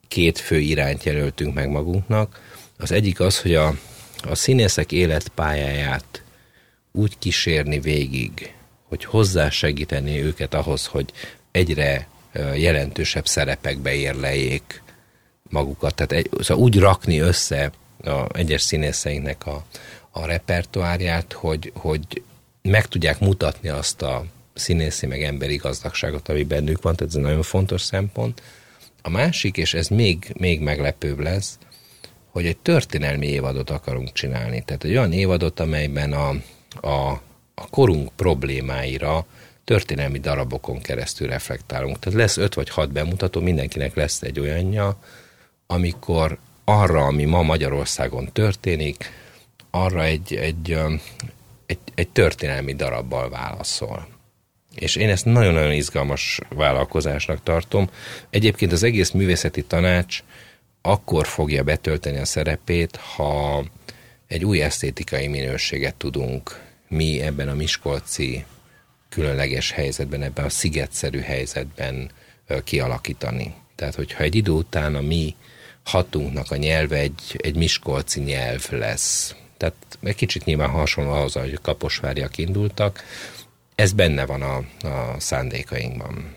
[SPEAKER 2] két fő irányt jelöltünk meg magunknak. Az egyik az, hogy a, a színészek életpályáját úgy kísérni végig, hogy hozzásegíteni őket ahhoz, hogy egyre jelentősebb szerepekbe érleljék magukat. Tehát egy, szóval úgy rakni össze a egyes színészeinknek a, a repertoárját, hogy, hogy meg tudják mutatni azt a színészi meg emberi gazdagságot, ami bennük van, tehát ez egy nagyon fontos szempont. A másik, és ez még, még meglepőbb lesz, hogy egy történelmi évadot akarunk csinálni. Tehát egy olyan évadot, amelyben a, a, a korunk problémáira történelmi darabokon keresztül reflektálunk. Tehát lesz öt vagy hat bemutató, mindenkinek lesz egy olyanja, amikor arra, ami ma Magyarországon történik, arra egy, egy, egy, egy történelmi darabbal válaszol. És én ezt nagyon-nagyon izgalmas vállalkozásnak tartom. Egyébként az egész művészeti tanács akkor fogja betölteni a szerepét, ha egy új esztétikai minőséget tudunk mi ebben a miskolci különleges helyzetben, ebben a szigetszerű helyzetben kialakítani. Tehát, hogyha egy idő után a mi hatunknak a nyelve egy, egy miskolci nyelv lesz. Tehát egy kicsit nyilván hasonló ahhoz, ahogy a kaposváriak indultak, ez benne van a, a szándékainkban.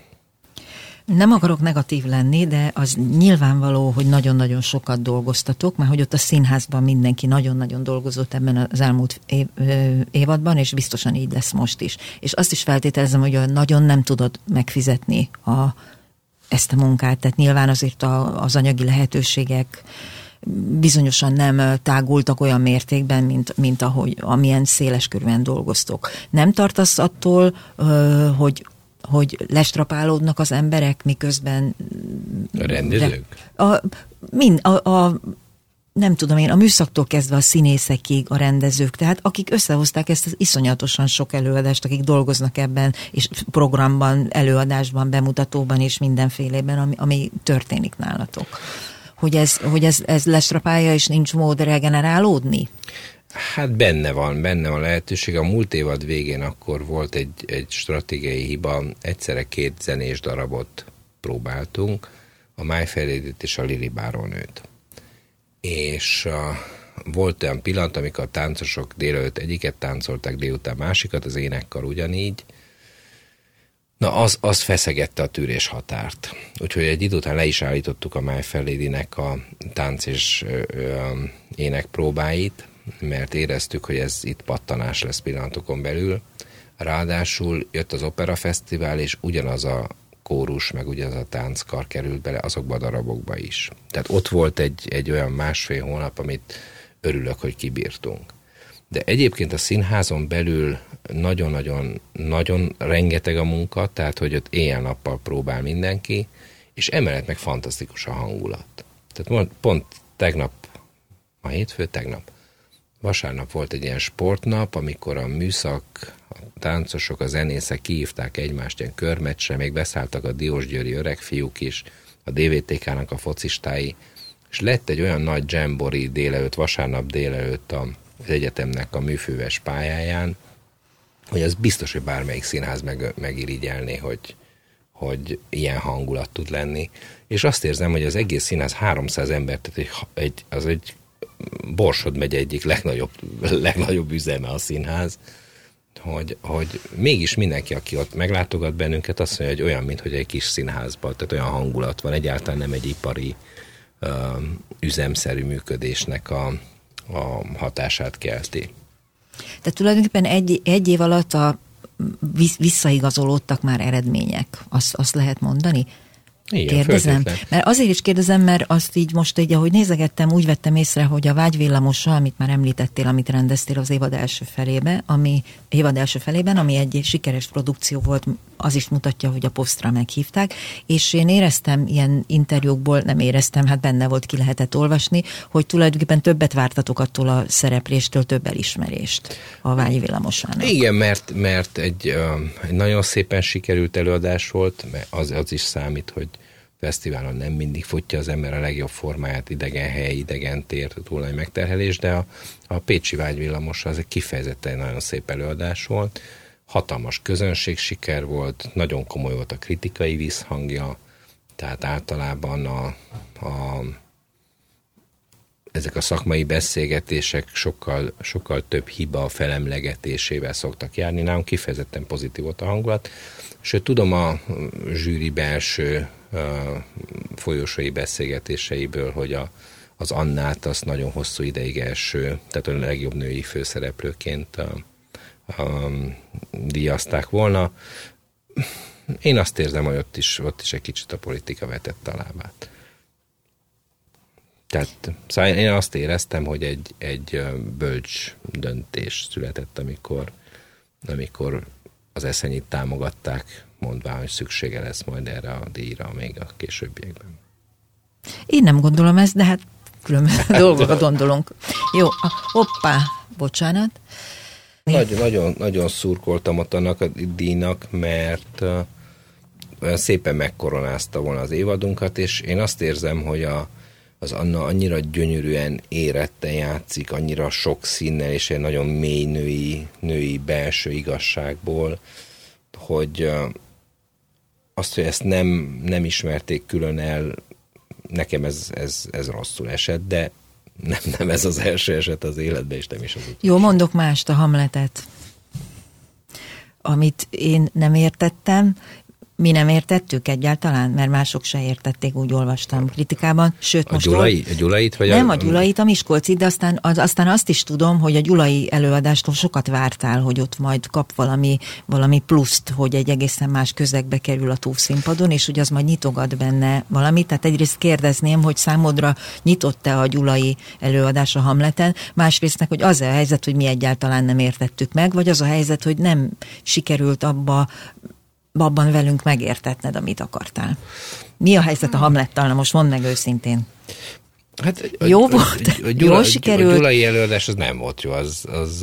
[SPEAKER 1] Nem akarok negatív lenni, de az nyilvánvaló, hogy nagyon-nagyon sokat dolgoztatok, mert hogy ott a színházban mindenki nagyon-nagyon dolgozott ebben az elmúlt év, évadban, és biztosan így lesz most is. És azt is feltételezem, hogy nagyon nem tudod megfizetni a, ezt a munkát, tehát nyilván azért a, az anyagi lehetőségek bizonyosan nem tágultak olyan mértékben, mint, mint ahogy, amilyen széleskörűen dolgoztok. Nem tartasz attól, hogy hogy lestrapálódnak az emberek, miközben...
[SPEAKER 2] A rendezők?
[SPEAKER 1] A, mind, a, a, nem tudom én, a műszaktól kezdve a színészekig, a rendezők, tehát akik összehozták ezt az iszonyatosan sok előadást, akik dolgoznak ebben, és programban, előadásban, bemutatóban és mindenfélében, ami, ami történik nálatok. Hogy ez, hogy ez, ez lestrapálja, és nincs mód regenerálódni?
[SPEAKER 2] Hát benne van, benne van lehetőség. A múlt évad végén akkor volt egy, egy stratégiai hiba, egyszerre két zenés darabot próbáltunk, a My Fair Lady-t és a Lili Bárónőt. És uh, volt olyan pillanat, amikor a táncosok délelőtt egyiket táncolták, délután másikat, az énekkar ugyanígy. Na, az, az feszegette a tűrés határt. Úgyhogy egy idő után le is állítottuk a My Fair Lady-nek a tánc és ö, ö, ének próbáit, mert éreztük, hogy ez itt pattanás lesz pillanatokon belül. Ráadásul jött az Opera Fesztivál, és ugyanaz a kórus, meg ugyanaz a tánckar került bele azokba a darabokba is. Tehát ott volt egy, egy olyan másfél hónap, amit örülök, hogy kibírtunk. De egyébként a színházon belül nagyon-nagyon nagyon rengeteg a munka, tehát hogy ott éjjel-nappal próbál mindenki, és emellett meg fantasztikus a hangulat. Tehát pont tegnap, a hétfő tegnap, vasárnap volt egy ilyen sportnap, amikor a műszak, a táncosok, a zenészek kihívták egymást ilyen körmeccsre, még beszálltak a diósgyőri öreg fiúk is, a dé vé té ká-nak a focistái, és lett egy olyan nagy dzsembori délelőtt, vasárnap délelőtt az egyetemnek a műfőves pályáján, hogy az biztos, hogy bármelyik színház meg, megirigyelné, hogy, hogy ilyen hangulat tud lenni. És azt érzem, hogy az egész színház háromszáz ember, tehát egy, egy, az egy Borsod megye egyik legnagyobb, legnagyobb üzeme a színház, hogy, hogy mégis mindenki, aki ott meglátogat bennünket, azt mondja, hogy olyan, mint hogy egy kis színházban, tehát olyan hangulat van, egyáltalán nem egy ipari uh, üzemszerű működésnek a, a hatását kelti. Tehát
[SPEAKER 1] tulajdonképpen egy, egy év alatt a visszaigazolódtak már eredmények, azt, azt lehet mondani?
[SPEAKER 2] Igen,
[SPEAKER 1] kérdezem.
[SPEAKER 2] Föltétlen.
[SPEAKER 1] Mert azért is kérdezem, mert azt így most így, ahogy nézegettem, úgy vettem észre, hogy a Vágyvillamosa, amit már említettél, amit rendeztél az évad első felébe, ami évad első felében, ami egy sikeres produkció volt, az is mutatja, hogy a Postra meghívták, és én éreztem ilyen interjúkból, nem éreztem, hát benne volt, ki lehetett olvasni, hogy tulajdonképpen többet vártatok attól a szerepléstől, több elismerést a Vágyvillamosának.
[SPEAKER 2] Igen, mert, mert egy, egy nagyon szépen sikerült előadás volt, mert az, az is számít, hogy fesztiválon nem mindig futja az ember a legjobb formáját, idegen hely, idegen tér, túl nagy megterhelés, de a, a Pécsi Vágyvillamos az egy kifejezetten nagyon szép előadás volt, hatalmas közönség siker volt, nagyon komoly volt a kritikai visszhangja, Tehát általában a, a, ezek a szakmai beszélgetések sokkal, sokkal több hiba felemlegetésével szoktak járni. Nálunk kifejezetten pozitív volt a hangulat. Sőt, tudom a zsűri belső a folyosói beszélgetéseiből, hogy a, az Annát azt nagyon hosszú ideig első, tehát a legjobb női főszereplőként a, a, díjazták volna. Én azt érzem, hogy ott is, ott is egy kicsit a politika vetett a lábát. Tehát szóval én azt éreztem, hogy egy, egy bölcs döntés született, amikor, amikor az Eszenyit támogatták, mondván, hogy szüksége lesz majd erre a díjra még a későbbiekben. Én nem gondolom ezt, de hát különböző dolgokat gondolunk. Jó, a, hoppá, bocsánat. Nagyon, nagyon, nagyon szurkoltam ott annak a díjnak, mert uh, olyan szépen megkoronázta volna az évadunkat, és én azt érzem, hogy a, az Anna annyira gyönyörűen éretten játszik, annyira sok színnel, és egy nagyon mély női, női belső igazságból, hogy uh, azt, hogy ezt nem, nem ismerték külön el, nekem ez, ez, ez rosszul esett, de nem, nem ez az első eset az életben, és nem is az utolsó. Jó, mondok mást, a Hamletet. Amit én nem értettem, mi nem értettük egyáltalán, mert mások se értették, úgy olvastam kritikában. Sőt, a most Gyulai, a Gyulait? Vagy nem a, a Gyulait, a Miskolcit, de aztán, az, aztán azt is tudom, hogy a Gyulai előadástól sokat vártál, hogy ott majd kap valami, valami pluszt, hogy egy egészen más közegbe kerül a túlszínpadon, és hogy az majd nyitogat benne valamit. Tehát egyrészt kérdezném, hogy számodra nyitott-e a Gyulai előadás a Hamleten, másrésztnek, hogy az a helyzet, hogy mi egyáltalán nem értettük meg, vagy az a helyzet, hogy nem sikerült abba abban velünk megértetned, amit akartál. Mi a helyzet a Hamlettal? Na most mondd meg őszintén. Hát, jó a, volt? A, a, Gyula, jól sikerült? A Gyulai előadás az nem volt jó, az, az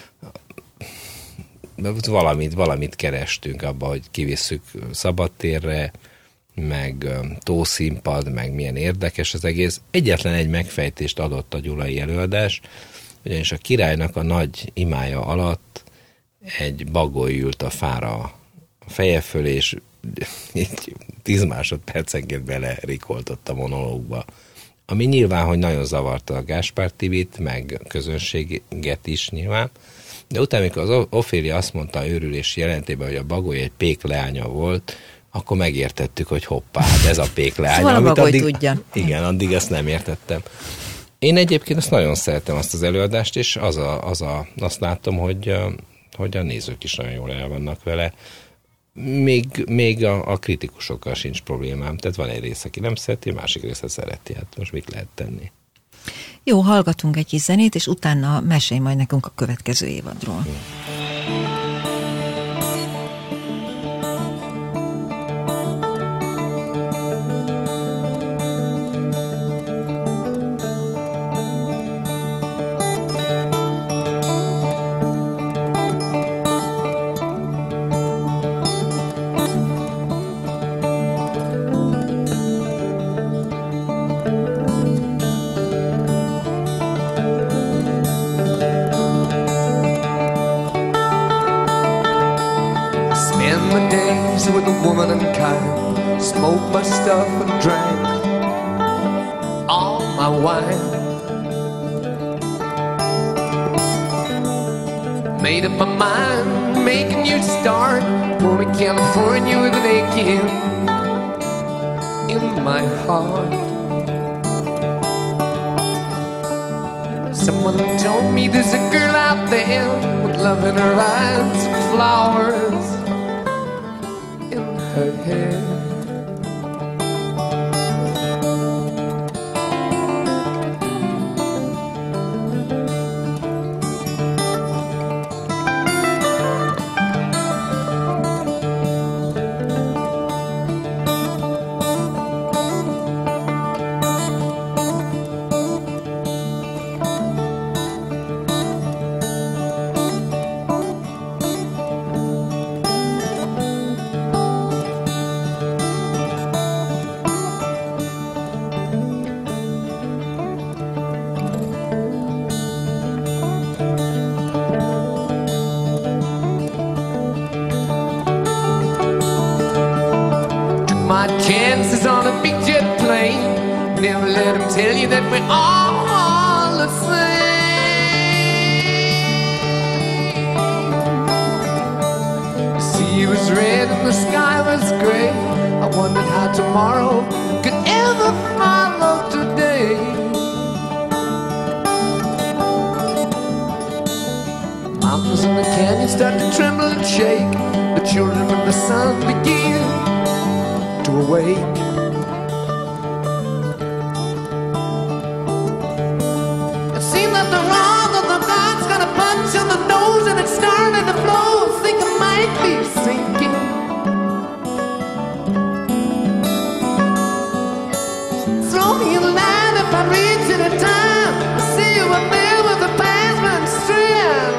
[SPEAKER 2] uh, valamit, valamit kerestünk abban, hogy kivisszük szabadtérre, meg uh, tószínpad, meg milyen érdekes az egész. Egyetlen egy megfejtést adott a Gyulai előadás, ugyanis a királynak a nagy imája alatt egy bagoly ült a fára a feje fölé, és így tíz másodpercenként belerikoltott a monológba. Ami nyilván, hogy nagyon zavarta a Gáspár Tibit, meg közönséget is nyilván, de utána, amikor az Ofélia azt mondta őrülés jelentében, hogy a bagoly egy pék leánya volt, akkor megértettük, hogy hoppá, ez a pék leánya. Szóval a bagoly addig, tudja. Igen, addig ezt nem értettem. Én egyébként ezt nagyon szeretem, azt az előadást, és az a, az a, azt látom, hogy, hogy a nézők is nagyon jól el vannak vele. Még, még a, a kritikusokkal sincs problémám. Tehát van egy rész, aki nem szereti, másik része szereti. Hát most mit lehet tenni? Jó, hallgatunk egy kis zenét, és utána mesélj majd nekünk a következő évadról. Hmm. Made up my mind, making you start. Going to California with an aching in my heart. Someone told me there's a girl out there with love in her eyes and flowers in her hair.
[SPEAKER 3] my chances on a big jet plane. Never let them tell you that we're all the same. The sea was red and the sky was gray. I wondered how tomorrow could ever follow today. The mountains and the canyons start to tremble and shake. The children of the sun begin to awake. It seemed that the wrong of the gods got a punch on the nose and it started to flow. I think I might be sinking. Throw me in line if I reach it in time. I see you up there with the passman strand.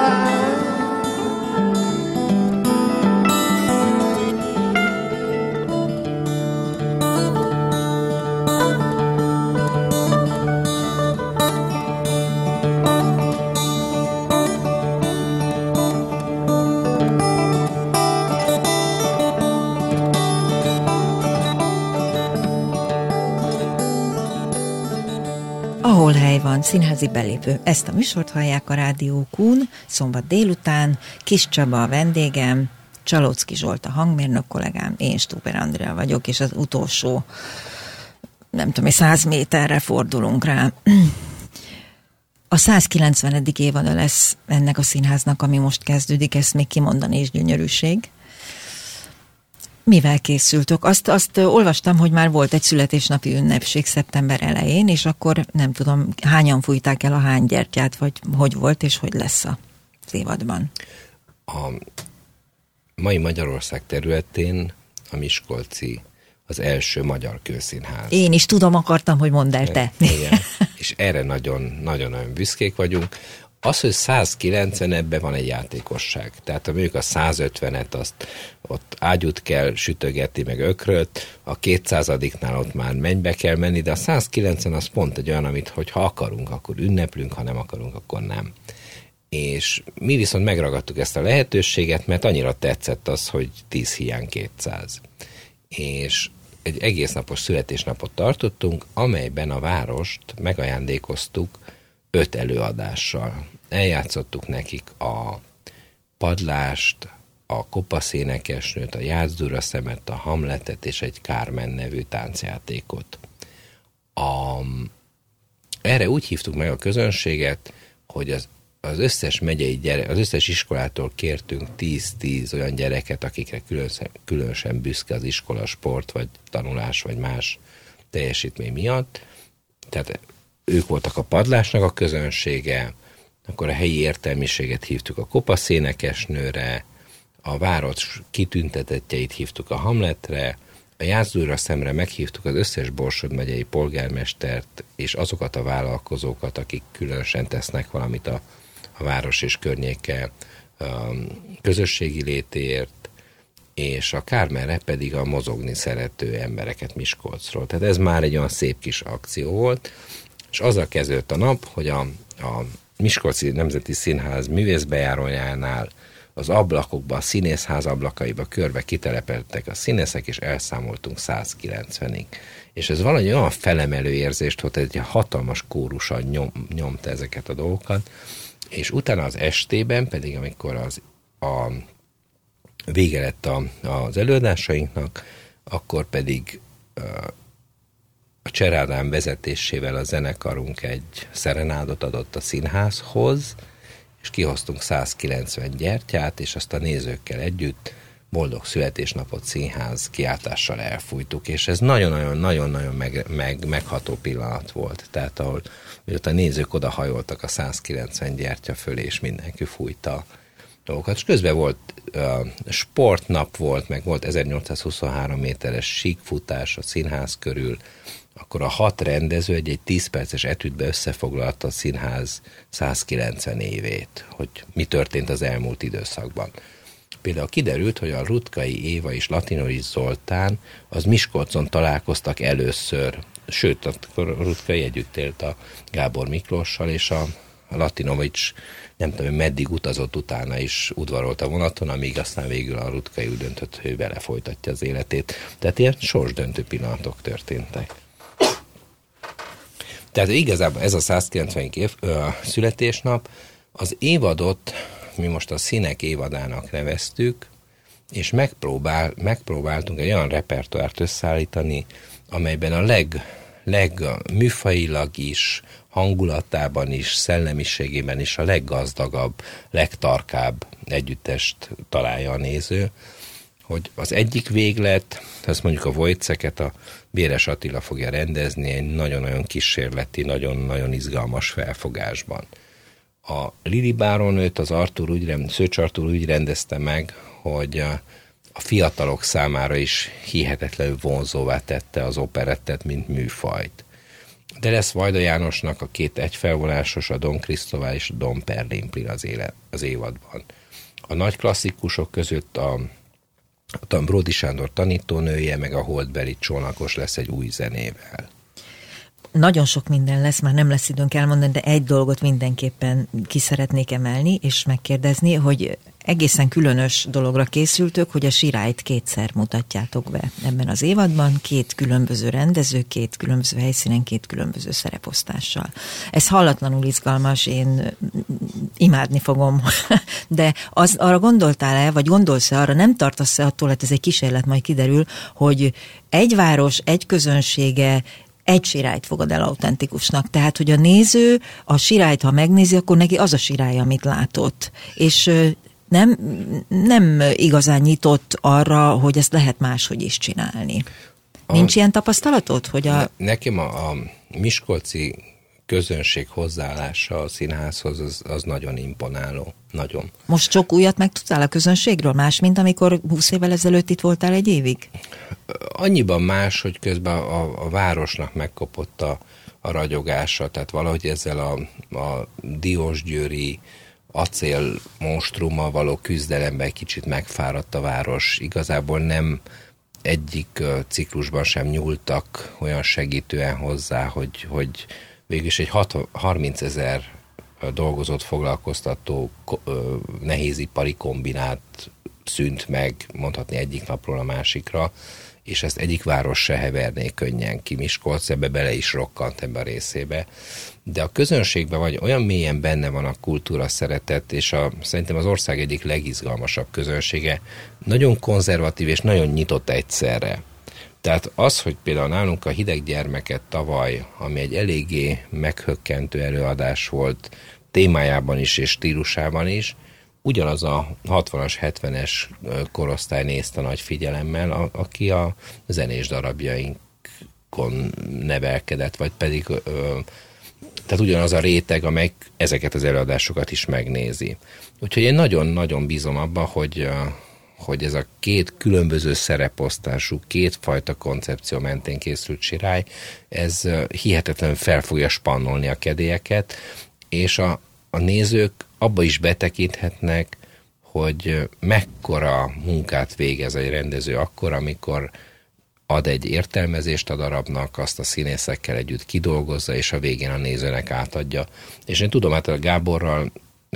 [SPEAKER 1] Ahol hely van, színházi belépő. Ezt a műsort hallják a Rádió Kun, szombat délután. Kis Csaba a vendégem, Csalóczky Zsolt a hangmérnök kollégám, én Stuber Andrea vagyok, és az utolsó, nem tudom, száz méterre fordulunk rá. A százkilencvenedik évada lesz ennek a színháznak, ami most kezdődik, ezt még kimondani is gyönyörűség. Mivel készültök? Azt, azt olvastam, hogy már volt egy születésnapi ünnepség szeptember elején, és akkor nem tudom, hányan fújták el a hánygyertyát, vagy hogy volt, és hogy lesz az évadban?
[SPEAKER 2] A mai Magyarország területén a miskolci az első magyar kőszínház.
[SPEAKER 1] Én is tudom, akartam, hogy mondd el te.
[SPEAKER 2] Igen, és erre nagyon-nagyon büszkék vagyunk. Az, hogy százkilencven, ebben van egy játékosság. Tehát mondjuk a százötvenet, azt ott ágyút kell sütögetni, meg ökröt, a kétszázadiknál ott már mennybe kell menni, de a százkilencven az pont egy olyan, amit hogy ha akarunk, akkor ünneplünk, ha nem akarunk, akkor nem. És mi viszont megragadtuk ezt a lehetőséget, mert annyira tetszett az, hogy tíz hiány kétszáz. És egy egész napos születésnapot tartottunk, amelyben a várost megajándékoztuk öt előadással. Eljátszottuk nekik a Padlást, a Kopaszénekesnőt, a Játszura szemet, a Hamletet és egy Carmen nevű táncjátékot. A, erre úgy hívtuk meg a közönséget, hogy az, az összes megyei gyerek, az összes iskolától kértünk tíz-tíz olyan gyereket, akikre különösen, különösen büszke az iskola, sport, vagy tanulás, vagy más teljesítmény miatt. Tehát ők voltak a Padlásnak a közönsége, akkor a helyi értelmiséget hívtuk a Kopaszénekesnőre, a város kitüntetettjeit hívtuk a Hamletre, a Játszura szemre meghívtuk az összes Borsod megyei polgármestert, és azokat a vállalkozókat, akik különösen tesznek valamit a, a város és környéke um, közösségi létéért, és a Kármenre pedig a mozogni szerető embereket Miskolcról. Tehát ez már egy olyan szép kis akció volt, és azzal kezdődött a nap, hogy a, a Miskolci Nemzeti Színház művészbejárójánál az ablakokba, a színészház ablakaiba körbe kitelepeltek a színészek, és elszámoltunk százkilencvenig. És ez valami olyan felemelő érzést volt, egy hatalmas kórussal nyom, nyomta ezeket a dolgokat, és utána az estében pedig, amikor az, a vége lett a, az előadásainknak, akkor pedig a Cserádám vezetésével a zenekarunk egy szerenádot adott a színházhoz, és kihoztunk százkilencven gyertyát, és azt a nézőkkel együtt Boldog születésnapot színház kiáltással elfújtuk, és ez nagyon-nagyon-nagyon meg, meg, megható pillanat volt. Tehát ahol a nézők odahajoltak a százkilencven gyertya fölé, és mindenki fújta dolgokat. És közben volt uh, sportnap volt, meg volt ezernyolcszázhuszonhárom méteres síkfutás a színház körül, akkor a hat rendező egy, egy tíz perces etüdbe összefoglalta a színház százkilencven évét, hogy mi történt az elmúlt időszakban. Például kiderült, hogy a Rutkai Éva és Latinovics Zoltán az Miskolcon találkoztak először, sőt, akkor a Rutkai együtt élt a Gábor Miklóssal, és a Latinovics nem tudom, meddig utazott utána is udvarolt a vonaton, amíg aztán végül a Rutkai úgy döntött, hogy vele folytatja az életét. Tehát ilyen sorsdöntő pillanatok történtek. Tehát igazából ez a százkilencvenedik év, ö, születésnap, az évadot mi most a Színek évadának neveztük, és megpróbál, megpróbáltunk egy olyan repertoárt összeállítani, amelyben a leg, legműfajilag is, hangulatában is, szellemiségében is a leggazdagabb, legtarkább együttest találja a néző, hogy az egyik véglet, azt mondjuk a Wojciecheket a Béres Attila fogja rendezni egy nagyon-nagyon kísérleti, nagyon-nagyon izgalmas felfogásban. A Lili Báronőt az Arthur úgy, rend, Szőcs Arthur úgy rendezte meg, hogy a, a fiatalok számára is hihetetlenül vonzóvá tette az operettet, mint műfajt. De lesz Vajda Jánosnak a két egyfelvonásos, a Don Cristóbal és a Don Perlimplin az, élet, az évadban. A nagy klasszikusok között a, a Bródi Sándor tanítónője, meg a Holdbeli Csónakos lesz egy új zenével.
[SPEAKER 1] Nagyon sok minden lesz, már nem lesz időnk elmondani, de egy dolgot mindenképpen ki szeretnék emelni, és megkérdezni, hogy egészen különös dologra készültök, hogy a Sirályt kétszer mutatjátok be ebben az évadban, két különböző rendező, két különböző helyszínen, két különböző szereposztással. Ez hallatlanul izgalmas, én imádni fogom, de az, arra gondoltál-e, vagy gondolsz-e arra, nem tartasz-e attól, hogy ez egy kísérlet, majd kiderül, hogy egy város, egy közönsége, egy Sirályt fogad el autentikusnak. Tehát, hogy a néző a Sirályt, ha megnézi, akkor neki az a Sirály, amit látott. És nem, nem igazán nyitott arra, hogy ezt lehet máshogy is csinálni. A, Nincs ilyen tapasztalatod? Hogy a...
[SPEAKER 2] Nekem a, a miskolci közönség hozzáállása a színházhoz az, az nagyon imponáló. Nagyon.
[SPEAKER 1] Most sok újat megtudtál a közönségről? Más, mint amikor húsz évvel ezelőtt itt voltál egy évig?
[SPEAKER 2] Annyiban más, hogy közben a, a városnak megkopott a, a ragyogása, tehát valahogy ezzel a, a diósgyőri acél monstrummal való küzdelemben kicsit megfáradt a város. Igazából nem egyik ciklusban sem nyúltak olyan segítően hozzá, hogy, hogy végülis egy harmincezer dolgozót foglalkoztató nehézipari kombinát szűnt meg, mondhatni egyik napról a másikra, és ezt egyik város se heverné könnyen ki. Miskolc ebbe bele is rokkant ebbe a részébe. De a közönségben vagy olyan mélyen benne van a kultúra szeretet, és a, szerintem az ország egyik legizgalmasabb közönsége, nagyon konzervatív és nagyon nyitott egyszerre. Tehát az, hogy például nálunk a Hideg gyermeket tavaly, ami egy eléggé meghökkentő előadás volt, témájában is és stílusában is, ugyanaz a hatvanas, hetvenes korosztály nézte nagy figyelemmel, a, aki a zenés darabjainkon nevelkedett, vagy pedig ö, tehát ugyanaz a réteg, amely ezeket az előadásokat is megnézi. Úgyhogy én nagyon-nagyon bízom abban, hogy, hogy ez a két különböző szereposztású, kétfajta koncepció mentén készült Sirály, ez hihetetlenül fel fogja spannolni a kedélyeket, és a, a nézők abba is betekinthetnek, hogy mekkora munkát végez egy rendező akkor, amikor ad egy értelmezést a darabnak, azt a színészekkel együtt kidolgozza, és a végén a nézőnek átadja. És én tudom, hát a Gáborral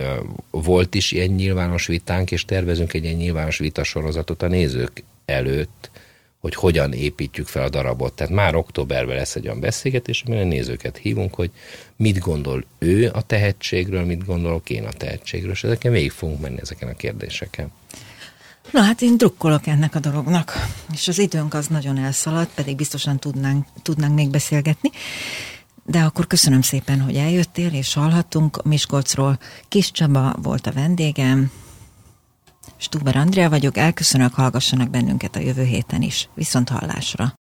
[SPEAKER 2] volt is ilyen nyilvános vitánk, és tervezünk egy ilyen nyilvános vitasorozatot a nézők előtt, hogy hogyan építjük fel a darabot. Tehát már októberben lesz egy olyan beszélgetés, amire nézőket hívunk, hogy mit gondol ő a tehetségről, mit gondolok én a tehetségről, és ezeken végig fogunk menni ezeken a kérdéseken.
[SPEAKER 1] Na hát én drukkolok ennek a dolognak, és az időnk az nagyon elszaladt, pedig biztosan tudnánk, tudnánk még beszélgetni. De akkor köszönöm szépen, hogy eljöttél, és hallhattunk Miskolcról. Kis Csaba volt a vendégem, Stuber Andrea vagyok, elköszönök, hallgassanak bennünket a jövő héten is. Viszont hallásra!